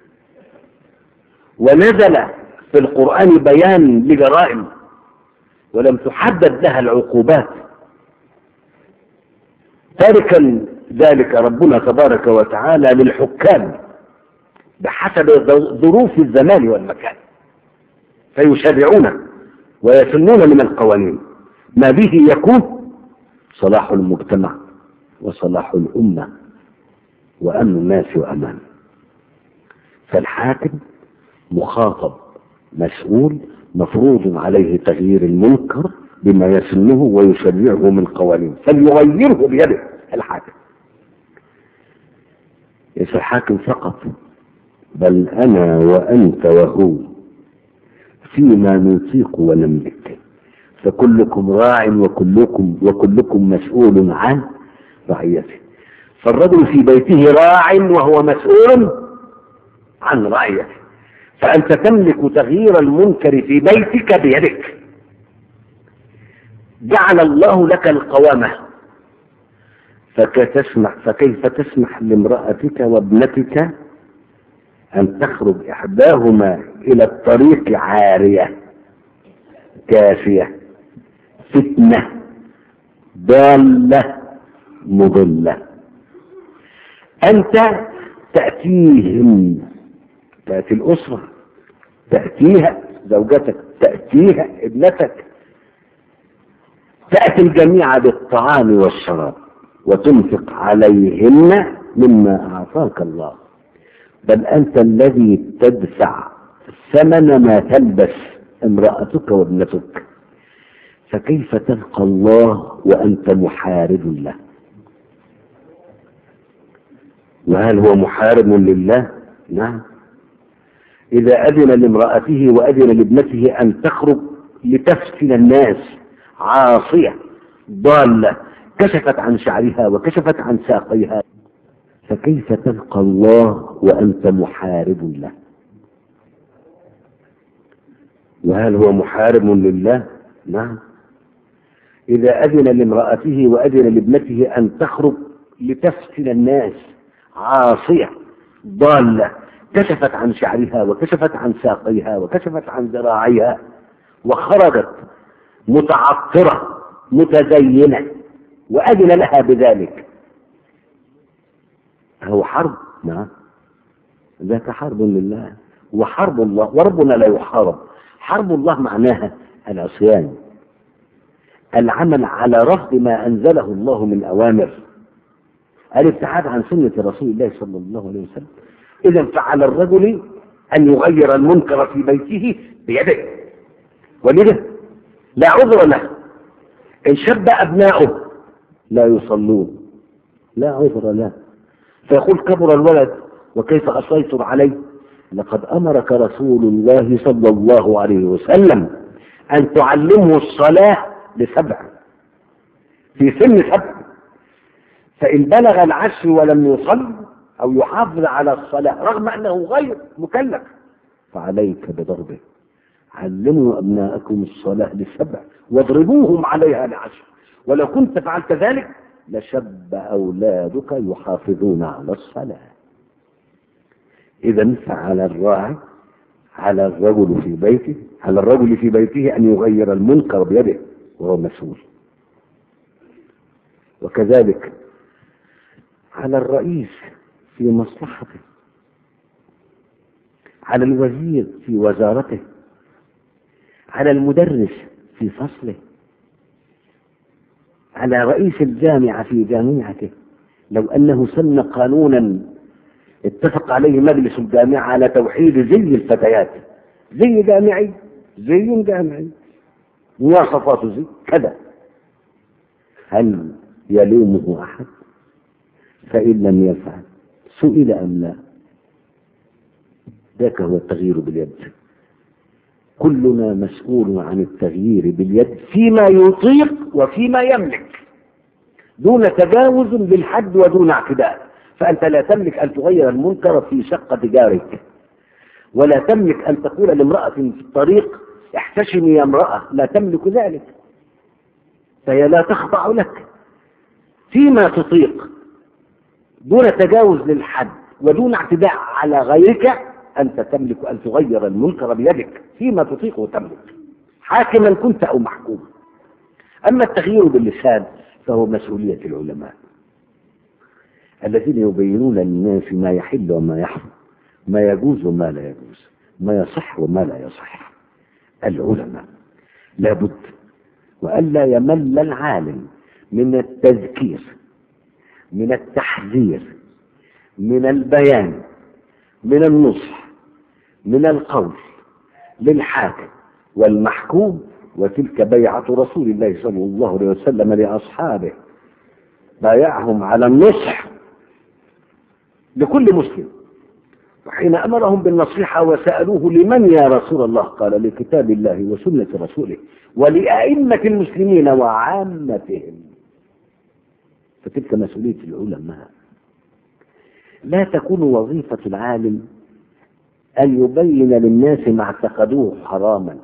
ونزل في القرآن بيان لجرائم ولم تحدد لها العقوبات. تاركا ذلك ربنا تبارك وتعالى للحكام بحسب ظروف الزمان والمكان، فيشرعون ويسنون من القوانين ما به يكون صلاح المجتمع وصلاح الأمة وأمن الناس وأمان. فالحاكم مخاطب مسؤول مفروض عليه تغيير المنكر بما يسنه ويشرعه من قوانين، فليغيره بيده الحاكم. ليس الحاكم فقط، بل أنا وأنت وهو فيما نطيق ونملك، فكلكم راع وكلكم وكلكم مسؤول عن رعيته. فالرجل في بيته راع وهو مسؤول عن رعيته، فأنت تملك تغيير المنكر في بيتك بيدك. جعل الله لك القوامة، فكتسمح فكيف تسمح لامرأتك وابنتك أن تخرج إحداهما إلى الطريق عارية كافية فتنة ضالة مضلة؟ أنت تأتيهم، تأتي الأسرة، تأتيها زوجتك، تأتيها ابنتك، تأتي الجميع بالطعام والشراب وتنفق عليهن مما أعطاك الله، بل أنت الذي تدفع ثمن ما تلبس امرأتك وابنتك. فكيف تلقى الله وأنت محارب له؟ وهل هو محارب لله؟ نعم. إذا أذن لامرأته وأذن لابنته أن تخرج لتفتن الناس عاصية ضالة كشفت عن شعرها وكشفت عن ساقيها، فكيف تلقى الله وأنت محارب له؟ وهل هو محارب لله؟ نعم. إذا أذن لامرأته وأذن لابنته أن تخرج لتفتن الناس عاصية ضالة كشفت عن شعرها وكشفت عن ساقيها وكشفت عن ذراعيها وخرجت متعطرة متزينة وأذن لها بذلك، هو حرب؟ نعم، ذاك حرب لله وحرب الله، وربنا لا يحارب. حرب الله معناها العصيان، العمل على رفض ما أنزله الله من أوامر، الابتعاد عن سنة رسول الله صلى الله عليه وسلم. إذا فعلى الرجل أن يغير المنكر في بيته بيده، ولذا لا عذر له. إن شب أبناؤه لا يصلون لا عذر له، فيقول كبر الولد وكيف أسيطر عليه؟ لقد أمرك رسول الله صلى الله عليه وسلم أن تعلمه الصلاة لسبع، في سن سبع، فإن بلغ العشر ولم يصل أو يحافظ على الصلاة رغم أنه غير مكلف فعليك بضربه. علموا أبناءكم الصلاة لسبع واضربوهم عليها لعشر، ولو كنت فعلت ذلك لشب أولادك يحافظون على الصلاة. إذا فعلى الراعي على الرجل في بيته على الرجل في بيته أن يغير المنكر بيده وهو مسؤول، وكذلك على الرئيس في مصلحته، على الوزير في وزارته، على المدرس في فصله، على رئيس الجامعة في جامعته. لو أنه سن قانونا اتفق عليه مجلس الجامعة على توحيد زي الفتيات، زي جامعي زي جامعي مواصفات زي كذا، هل يلومه أحد؟ فإن لم يفعل سئل أم لا؟ ذاك هو التغيير باليد. كلنا مسؤول عن التغيير باليد فيما يطيق وفيما يملك، دون تجاوز بالحد ودون اعتداء. فأنت لا تملك أن تغير المنكر في شقة جارك، ولا تملك أن تقول لامرأة في الطريق احتشمي يا امرأة، لا تملك ذلك، فهي لا تخضع لك. فيما تطيق دون تجاوز للحد ودون اعتداء على غيرك أنت تملك أن تغير المنكر بيدك فيما تطيق وتملك، حاكما كنت أو محكوما. أما التغيير باللسان فهو مسؤولية العلماء الذين يبينون للناس ما يحل وما يحرم، ما يجوز وما لا يجوز، ما يصح وما لا يصح. العلماء لابد وألا يمل العالم من التذكير، من التحذير، من البيان، من النصح، من القول للحاكم والمحكوم. وتلك بيعة رسول الله صلى الله عليه وسلم لأصحابه، بايعهم على النصح لكل مسلم. وحين أمرهم بالنصيحة وسألوه لمن يا رسول الله؟ قال لكتاب الله وسنة رسوله ولأئمة المسلمين وعامتهم. فتلك مسؤولية العلماء. لا تكون وظيفة العالم أن يبين للناس ما اعتقدوه حراما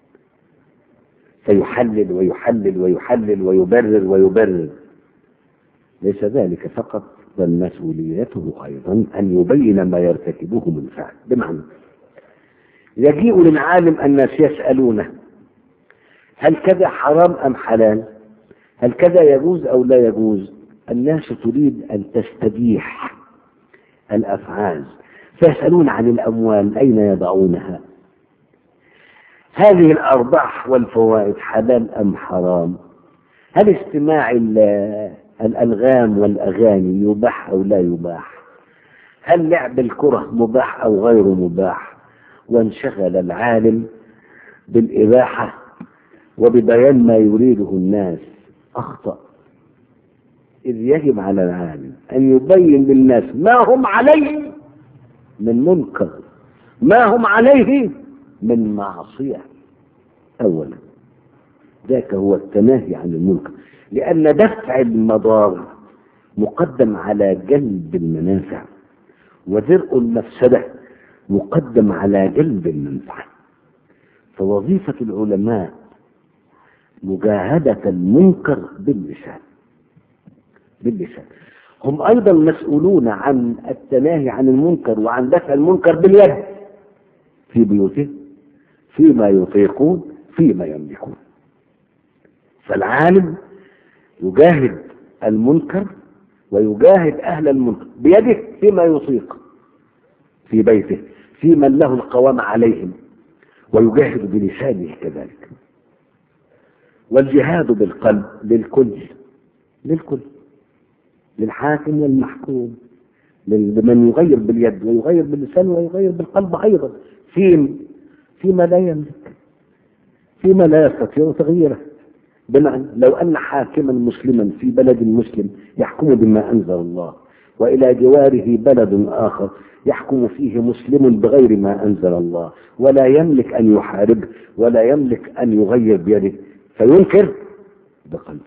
فيحلل ويحلل ويحلل ويبرر ويبرر، ليس ذلك فقط، بل مسؤوليته أيضا أن يبين ما يرتكبه من فعل. بمعنى يجيء للعالم الناس يسألونه هل كذا حرام أم حلال؟ هل كذا يجوز أو لا يجوز؟ الناس تريد أن تستبيح الأفعال، فيسألون عن الأموال أين يضعونها؟ هذه الأرباح والفوائد حلال أم حرام؟ هل استماع الأنغام والأغاني يباح أو لا يباح؟ هل لعب الكرة مباح أو غير مباح؟ وانشغل العالم بالإباحة وببيان ما يريده الناس، أخطأ. إذ يجب على العالم أن يبين للناس ما هم عليه من منكر، ما هم عليه من معصية أولا. ذاك هو التناهي عن المنكر، لأن دفع المضار مقدم على جلب المنافع، ودرء المفسدة مقدم على جلب المنفعة. فوظيفة العلماء مجاهدة المنكر باللسان باللسان هم أيضا مسؤولون عن التناهي عن المنكر وعن دفع المنكر باليد في بيوتهم، فيما يطيقون، فيما يملكون. فالعالم يجاهد المنكر ويجاهد أهل المنكر بيده فيما يطيق في بيته، في من له القوام عليهم، ويجاهد بلسانه كذلك. والجهاد بالقلب للكل للكل للحاكم والمحكوم، لمن يغير باليد ويغير باللسان ويغير بالقلب أيضا، في فيما لا يملك، فيما لا يستطيع تغييره. بمعنى لو أن حاكما مسلما في بلد مسلم يحكم بما أنزل الله، وإلى جواره بلد آخر يحكم فيه مسلم بغير ما أنزل الله، ولا يملك أن يحارب ولا يملك أن يغير بيده، فينكر بقلبه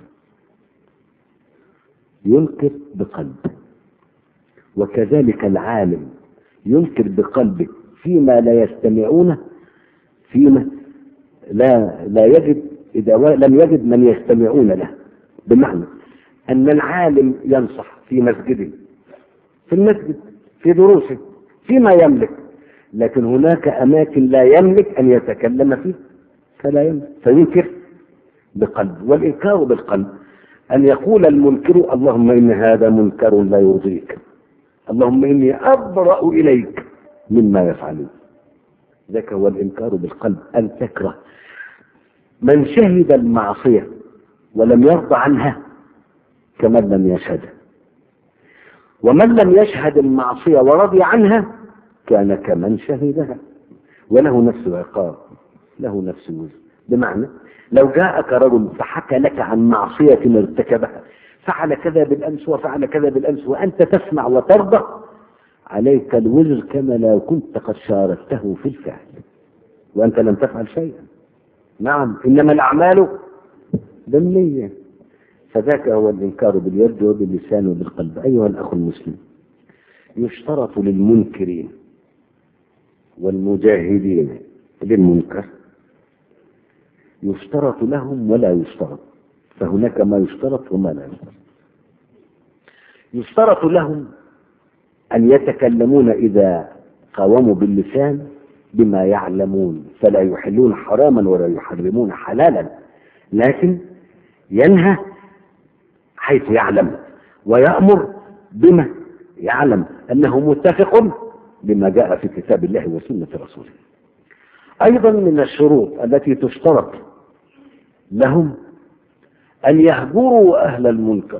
ينكر بقلبه وكذلك العالم ينكر بقلبه فيما لا يستمعونه، فيما لا لا يجد إذا لم يجد من يستمعون له. بمعنى أن العالم ينصح في مسجده، في المسجد، في دروسه، فيما يملك، لكن هناك أماكن لا يملك أن يتكلم فيه فلا يملك، فينكر بقلب. والإنكار بالقلب أن يقول المنكر اللهم إن هذا منكر لا يرضيك، اللهم إني أبرأ إليك مما يفعلون. ذاك هو الإنكار بالقلب، أن تكره من شهد المعصية ولم يرضى عنها كمن لم يشهدها، ومن لم يشهد المعصية ورضي عنها كان كمن شهدها، وله نفس العقاب، له نفس الوزن. بمعنى لو جاءك رجل فحكى لك عن معصية ارتكبها، فعل كذا بالأمس وفعل كذا بالأمس، وأنت تسمع وترضى، عليك الوزر كما لو كنت قد شاركته في الفعل وأنت لم تفعل شيئا. نعم، إنما الأعمال بالنية. فذاك هو الإنكار باليد وباللسان وبالقلب. أيها الأخ المسلم، يشترط للمنكرين والمجاهدين للمنكر، يشترط لهم ولا يشترط، فهناك ما يشترط وما لا يشترط. يشترط لهم أن يتكلمون إذا قاوموا باللسان بما يعلمون، فلا يحلون حراما ولا يحرمون حلالا، لكن ينهى حيث يعلم ويأمر بما يعلم أنه متفق بما جاء في كتاب الله وسنة رسوله. أيضا من الشروط التي تشترط لهم أن يهجروا أهل المنكر.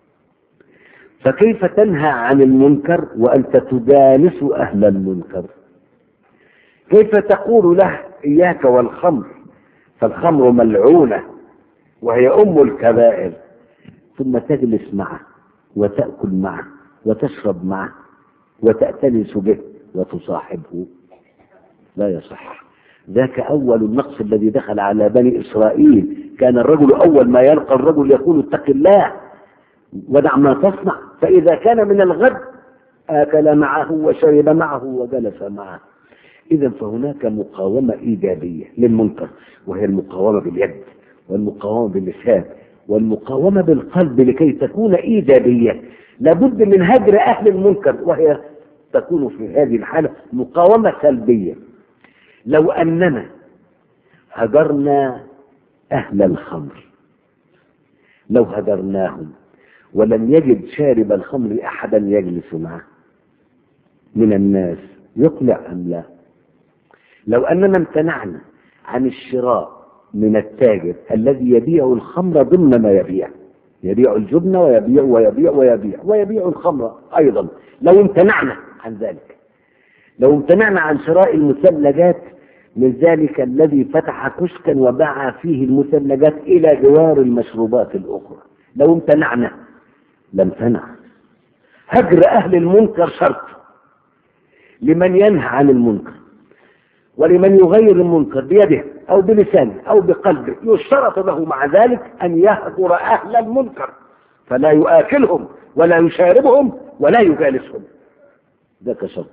فكيف تنهى عن المنكر وأنت تجالس أهل المنكر؟ كيف تقول له إياك والخمر، فالخمر ملعونة وهي أم الكبائر، ثم تجلس معه وتأكل معه وتشرب معه وتأتنس به وتصاحبه؟ لا يصح. ذاك أول النقص الذي دخل على بني إسرائيل. كان الرجل أول ما يلقى الرجل يقول اتق الله ودع ما تصنع، فإذا كان من الغد آكل معه وشرب معه وجلس معه. إذا فهناك مقاومة إيجابية للمنكر، وهي المقاومة باليد والمقاومة باللسان والمقاومة بالقلب لكي تكون إيجابية. لابد من هجر أهل المنكر، وهي تكون في هذه الحالة مقاومة سلبية. لو أننا هجرنا أهل الخمر، لو هجرناهم ولم يجد شارب الخمر أحدا يجلس معه من الناس، يقلع أم لا؟ لو أننا امتنعنا عن الشراء من التاجر الذي يبيع الخمر ضمن ما يبيع، يبيع الجبن ويبيع ويبيع ويبيع ويبيع الخمر أيضا، لو امتنعنا عن ذلك، لو امتنعنا عن شراء المثلجات من ذلك الذي فتح كشكا وباع فيه المثلجات إلى جوار المشروبات الأخرى، لو امتنعنا لم تنع. هجر أهل المنكر شرط لمن ينهى عن المنكر ولمن يغير المنكر بيده أو بلسانه أو بقلبه، يشترط له مع ذلك أن يهجر أهل المنكر، فلا يؤكلهم ولا يشاربهم ولا يجالسهم، ذاك شرط.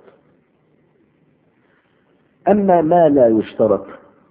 أما ما لا يشترط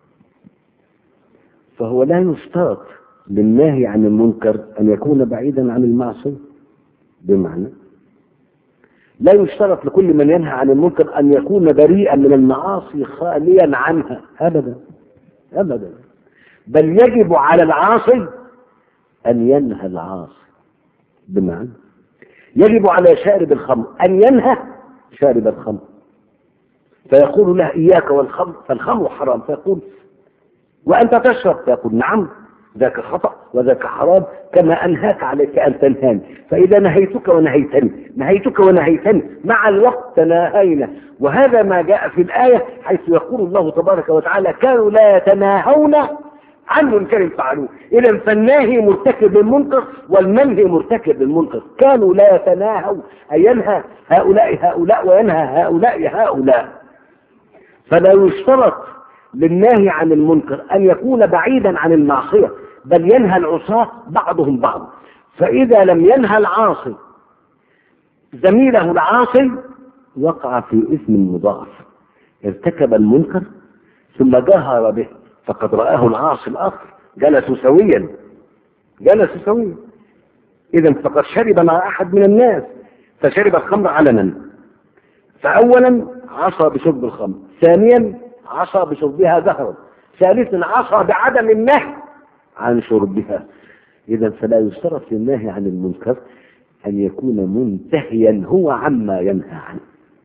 فهو لا يشترط للناهي عن المنكر أن يكون بعيدا عن المعصية، بمعنى لا يشترط لكل من ينهى عن المنكر أن يكون بريئا من المعاصي خاليا عنها أبدا أبدا، بل يجب على العاصي أن ينهى العاصي، بمعنى يجب على شارب الخمر أن ينهى شارب الخمر، فيقول له إياك والخمر، فالخمر حرام، فيقول وأنت تشرب، فيقول نعم ذاك خطأ وذاك حرام، كما أنهاك عليك أن تنهاني، فإذا نهيتك ونهيتني نهيتك ونهيتني مع الوقت تناهينا. وهذا ما جاء في الآية حيث يقول الله تبارك وتعالى كانوا لا يتناهون عن منكر فعلوه. إذا فالناهي مرتكب للمنكر والمنهي مرتكب للمنكر، كانوا لا يتناهوا أي ينهى هؤلاء هؤلاء وينهى هؤلاء هؤلاء. فلا يشترط للناهي عن المنكر أن يكون بعيدا عن المعصية، بل ينهى العصاة بعضهم بعض. فإذا لم ينهى العاصي زميله العاصي وقع في إثم مضاعف، ارتكب المنكر ثم جاهر به، فقد رآه العاصي الآخر، جلسوا سويا جلسوا سويا إذا فقد شرب مع أحد من الناس، فشرب الخمر علنا، فأولا عصى بشرب الخمر، ثانيا عصى بشربها جهرا، ثالثا عصى بعدم النهي عن شربها. إذا فلا يشترط للنهي عن المنكر أن يكون منتهيا هو عما ينهى عنه.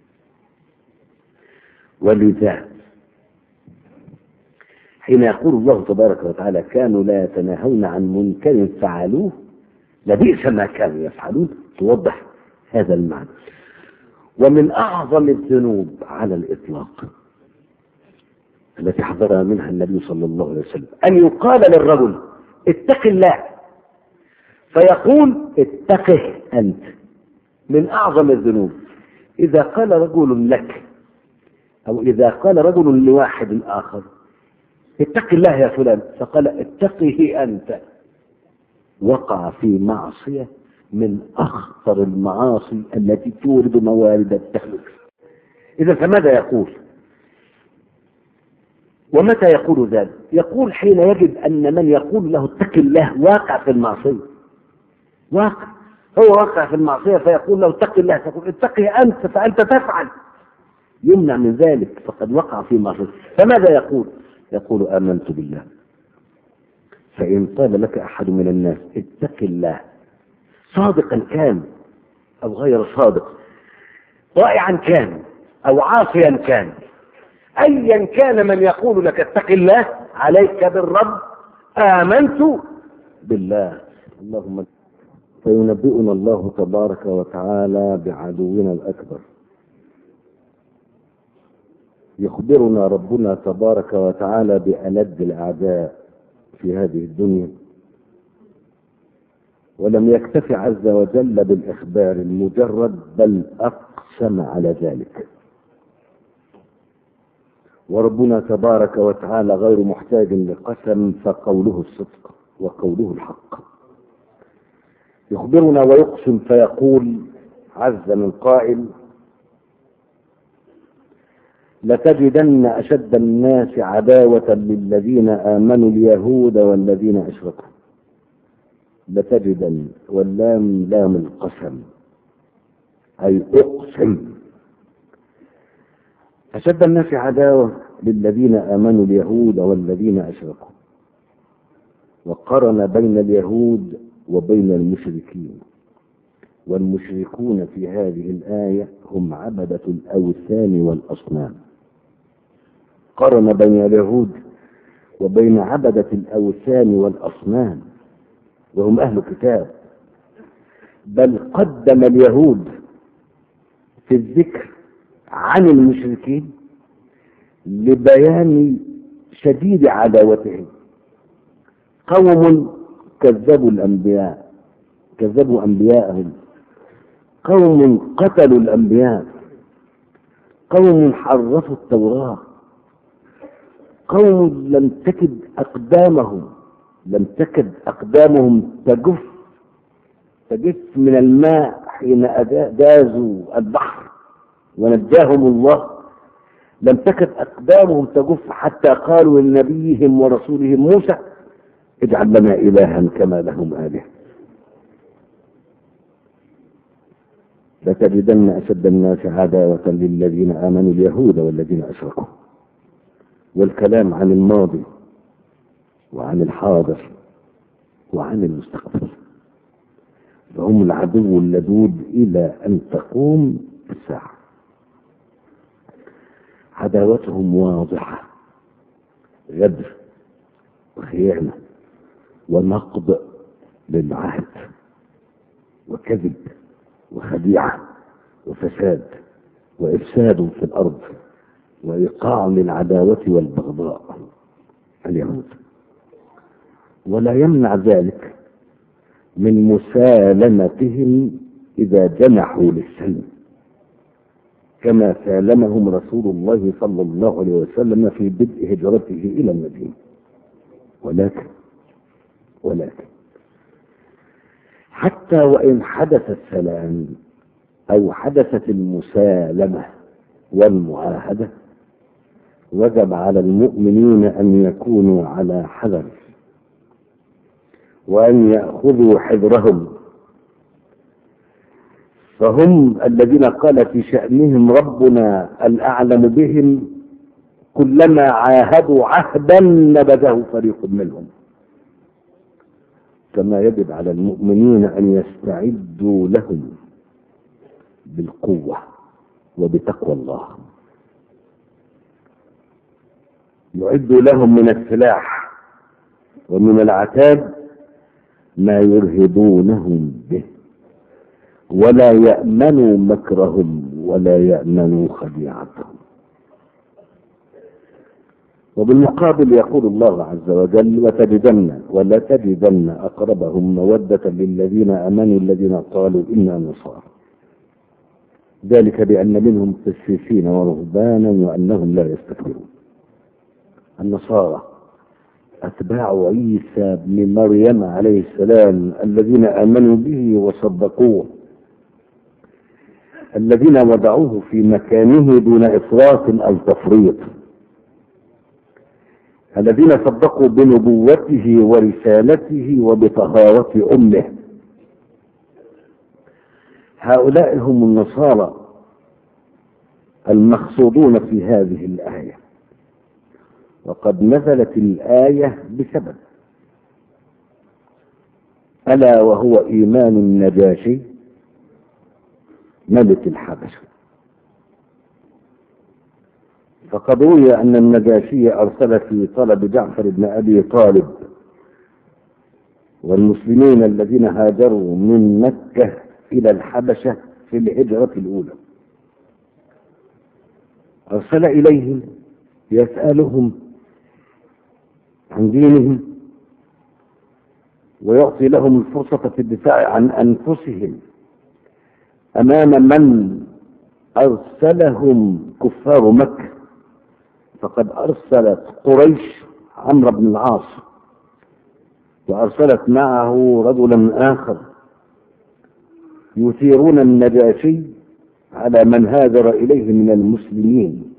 ولذا حين يقول الله تبارك وتعالى كانوا لا يتناهون عن منكر فعلوه لبئس ما كانوا يفعلون، توضح هذا المعنى. ومن أعظم الذنوب على الإطلاق التي حذرها منها النبي صلى الله عليه وسلم أن يقال للرجل اتق الله فيقول اتقه أنت. من أعظم الذنوب إذا قال رجل لك أو إذا قال رجل لواحد آخر اتق الله يا فلان فقال اتقه أنت، وقع في معصية من أخطر المعاصي التي تورد موارد التهلكة. إذا فماذا يقول؟ ومتى يقول ذلك؟ يقول حين يجد أن من يقول له اتق الله واقع في المعصية، واقع هو واقع في المعصية، فيقول له اتق الله، فيقول اتقه أنت فأنت تفعل، يمنع من ذلك فقد وقع في معصية. فماذا يقول؟ يقول آمنت بالله. فإن قال لك أحد من الناس اتق الله صادقا كان أو غير صادق، طائعا كان أو عاصيا كان، أيا كان من يقول لك اتق الله عليك بالرب آمنت بالله. اللهم فينبئنا الله تبارك وتعالى بعدونا الأكبر. يخبرنا ربنا تبارك وتعالى بألد الأعداء في هذه الدنيا، ولم يكتف عز وجل بالإخبار المجرد بل أقسم على ذلك. وربنا تبارك وتعالى غير محتاج لقسم، فقوله الصدق وقوله الحق. يخبرنا ويقسم فيقول عز من قائل لتجدن أشد الناس عداوة للذين آمنوا اليهود والذين أشركوا. لتجدن واللام لام القسم أي أقسم. أشد الناس عداوة للذين آمنوا اليهود والذين أشركوا، وقرن بين اليهود وبين المشركين، والمشركون في هذه الآية هم عبدة الأوثان والأصنام. قرن بين اليهود وبين عبدة الأوثان والأصنام وهم أهل كتاب، بل قدم اليهود في الذكر عن المشركين لبيان شديد عداوتهم. قوم كذبوا الأنبياء كذبوا أنبياءهم، قوم قتلوا الأنبياء، قوم حرفوا التوراة، قوم لم تكد أقدامهم لم تكد أقدامهم تجف تجف من الماء حين جازوا البحر ونجاهم الله. لم تكد أقدامهم تجف حتى قالوا لنبيهم ورسولهم موسى اجعل لنا إلها كما لهم آلهة. لتجدن أشد الناس عداوة للذين آمنوا اليهود والذين أشركوا. والكلام عن الماضي وعن الحاضر وعن المستقبل، فهم العدو اللدود إلى أن تقوم الساعة. عداوتهم واضحة، غدر وخيانة ونقض للعهد وكذب وخديعة وفساد وإفساد في الأرض وإيقاع للعداوة والبغضاء اليهود. ولا يمنع ذلك من مسالمتهم إذا جنحوا للسلم، كما سالمهم رسول الله صلى الله عليه وسلم في بدء هجرته إلى المدينة. ولكن ولكن حتى وإن حدث السلام أو حدثت المسالمة والمعاهدة، وجب على المؤمنين أن يكونوا على حذر وأن يأخذوا حذرهم، فهم الذين قال في شأنهم ربنا الأعلم بهم كلما عاهدوا عهدا نبذه فريق منهم. كما يجب على المؤمنين أن يستعدوا لهم بالقوة وبتقوى الله، يعدوا لهم من السلاح ومن العتاد ما يرهبونهم به، ولا يأمنوا مكرهم ولا يأمنوا خديعتهم. وبالمقابل يقول الله عز وجل وتجدن ولا تجدن أقربهم مودة للذين آمنوا الذين قالوا إنا نصارى، ذلك بأن منهم قسيسين ورهبانا وأنهم لا يستكبرون. النصارى أتباع عيسى بن مريم عليه السلام الذين آمنوا به وصدقوه، الذين وضعوه في مكانه دون إفراط أو تفريط، الذين صدقوا بنبوته ورسالته وبطهارة أمه. هؤلاء هم النصارى المقصودون في هذه الآية. وقد نزلت الآية بسبب، ألا وهو إيمان النجاشي ملك الحبشة. فقد روي أن النجاشي أرسل في طلب جعفر بن أبي طالب والمسلمين الذين هاجروا من مكة إلى الحبشة في الهجرة الأولى، أرسل إليهم يسألهم عن دينهم ويعطي لهم الفرصة في الدفاع عن أنفسهم أمام من أرسلهم كفار مكة. فقد أرسلت قريش عمرو بن العاص، وأرسلت معه رجلا آخر يثيرون النجاشي على من هاجر إليه من المسلمين.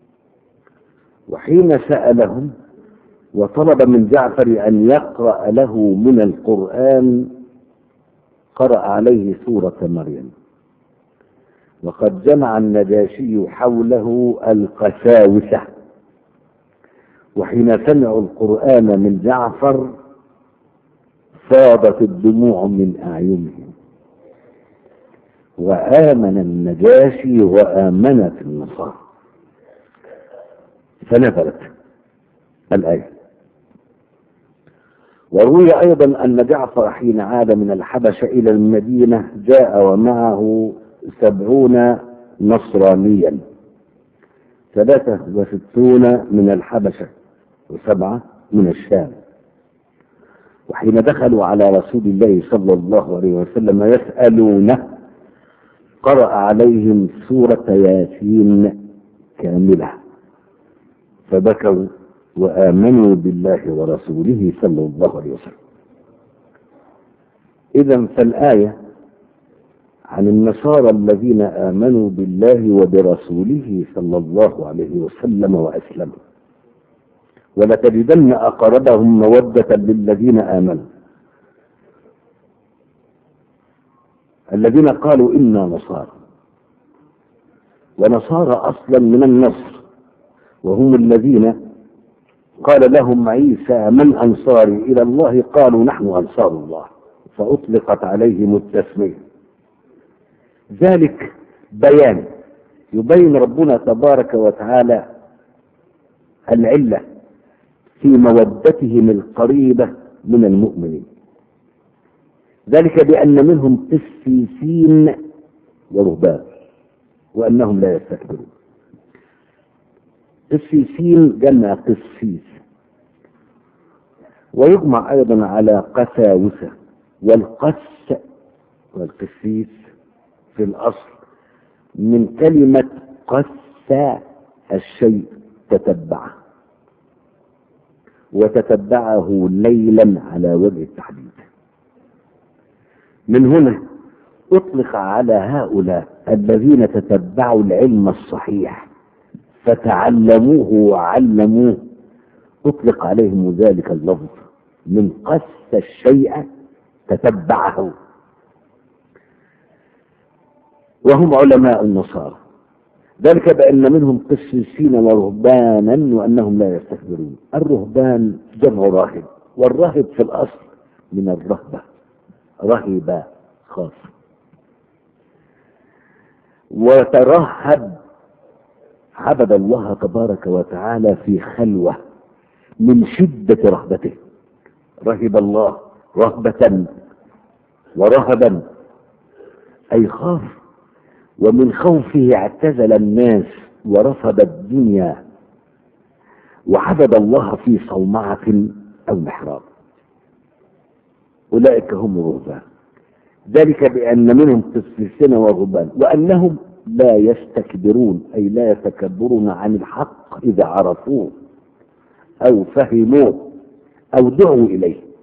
وحين سألهم وطلب من جعفر أن يقرأ له من القرآن قرأ عليه سورة مريم. وقد جمع النجاشي حوله القساوسة، وحين سمعوا القرآن من جعفر فاضت الدموع من أعينهم، وآمن النجاشي وآمنت النصارى. فنزلت الآية. وروي أيضا أن جعفر حين عاد من الحبشة إلى المدينة جاء ومعه سبعون نصرانيا، ثلاثة وستون من الحبشة وسبعة من الشام. وحين دخلوا على رسول الله صلى الله عليه وسلم يسألونه قرأ عليهم سورة ياسين كاملة، فبكوا وآمنوا بالله ورسوله صلى الله عليه وسلم. إذا فالآية عن النصارى الذين آمنوا بالله وبرسوله صلى الله عليه وسلم وأسلموا، ولتجدن أقربهم مودة للذين آمنوا الذين قالوا إنا نصارى. ونصارى أصلا من النصر، وهم الذين قال لهم عيسى من أنصاري إلى الله؟ قالوا نحن أنصار الله، فأطلقت عليهم التسمية. ذلك بيان يبين ربنا تبارك وتعالى العلة في مودتهم القريبة من المؤمنين، ذلك بأن منهم قسيسين ورهبان وأنهم لا يستكبرون. قسيسين جمع قسيس، ويجمع أيضا على قساوسة، والقس والقسيس في الأصل من كلمة قس الشيء تتبعه، وتتبعه ليلا على وجه التحديد. من هنا أطلق على هؤلاء الذين تتبعوا العلم الصحيح فتعلموه وعلموه، أطلق عليهم ذلك اللفظ من قس الشيء تتبعه، وهم علماء النصارى. ذلك بأن منهم قسيسين ورهبانا وأنهم لا يستكبرون. الرهبان جمع راهب، والراهب في الأصل من الرهبة، رهب خاص، وترهب عبد الله تبارك وتعالى في خلوة من شدة رهبته. رهب الله رهبة ورهبا أي خاف، ومن خوفه اعتزل الناس ورفض الدنيا وعبد الله في صومعة أو محراب. أولئك هم الرهبان، ذلك بأن منهم قسيسين ورهبان وأنهم لا يستكبرون، أي لا يتكبرون عن الحق إذا عرفوه أو فهموه أو دعوا إليه.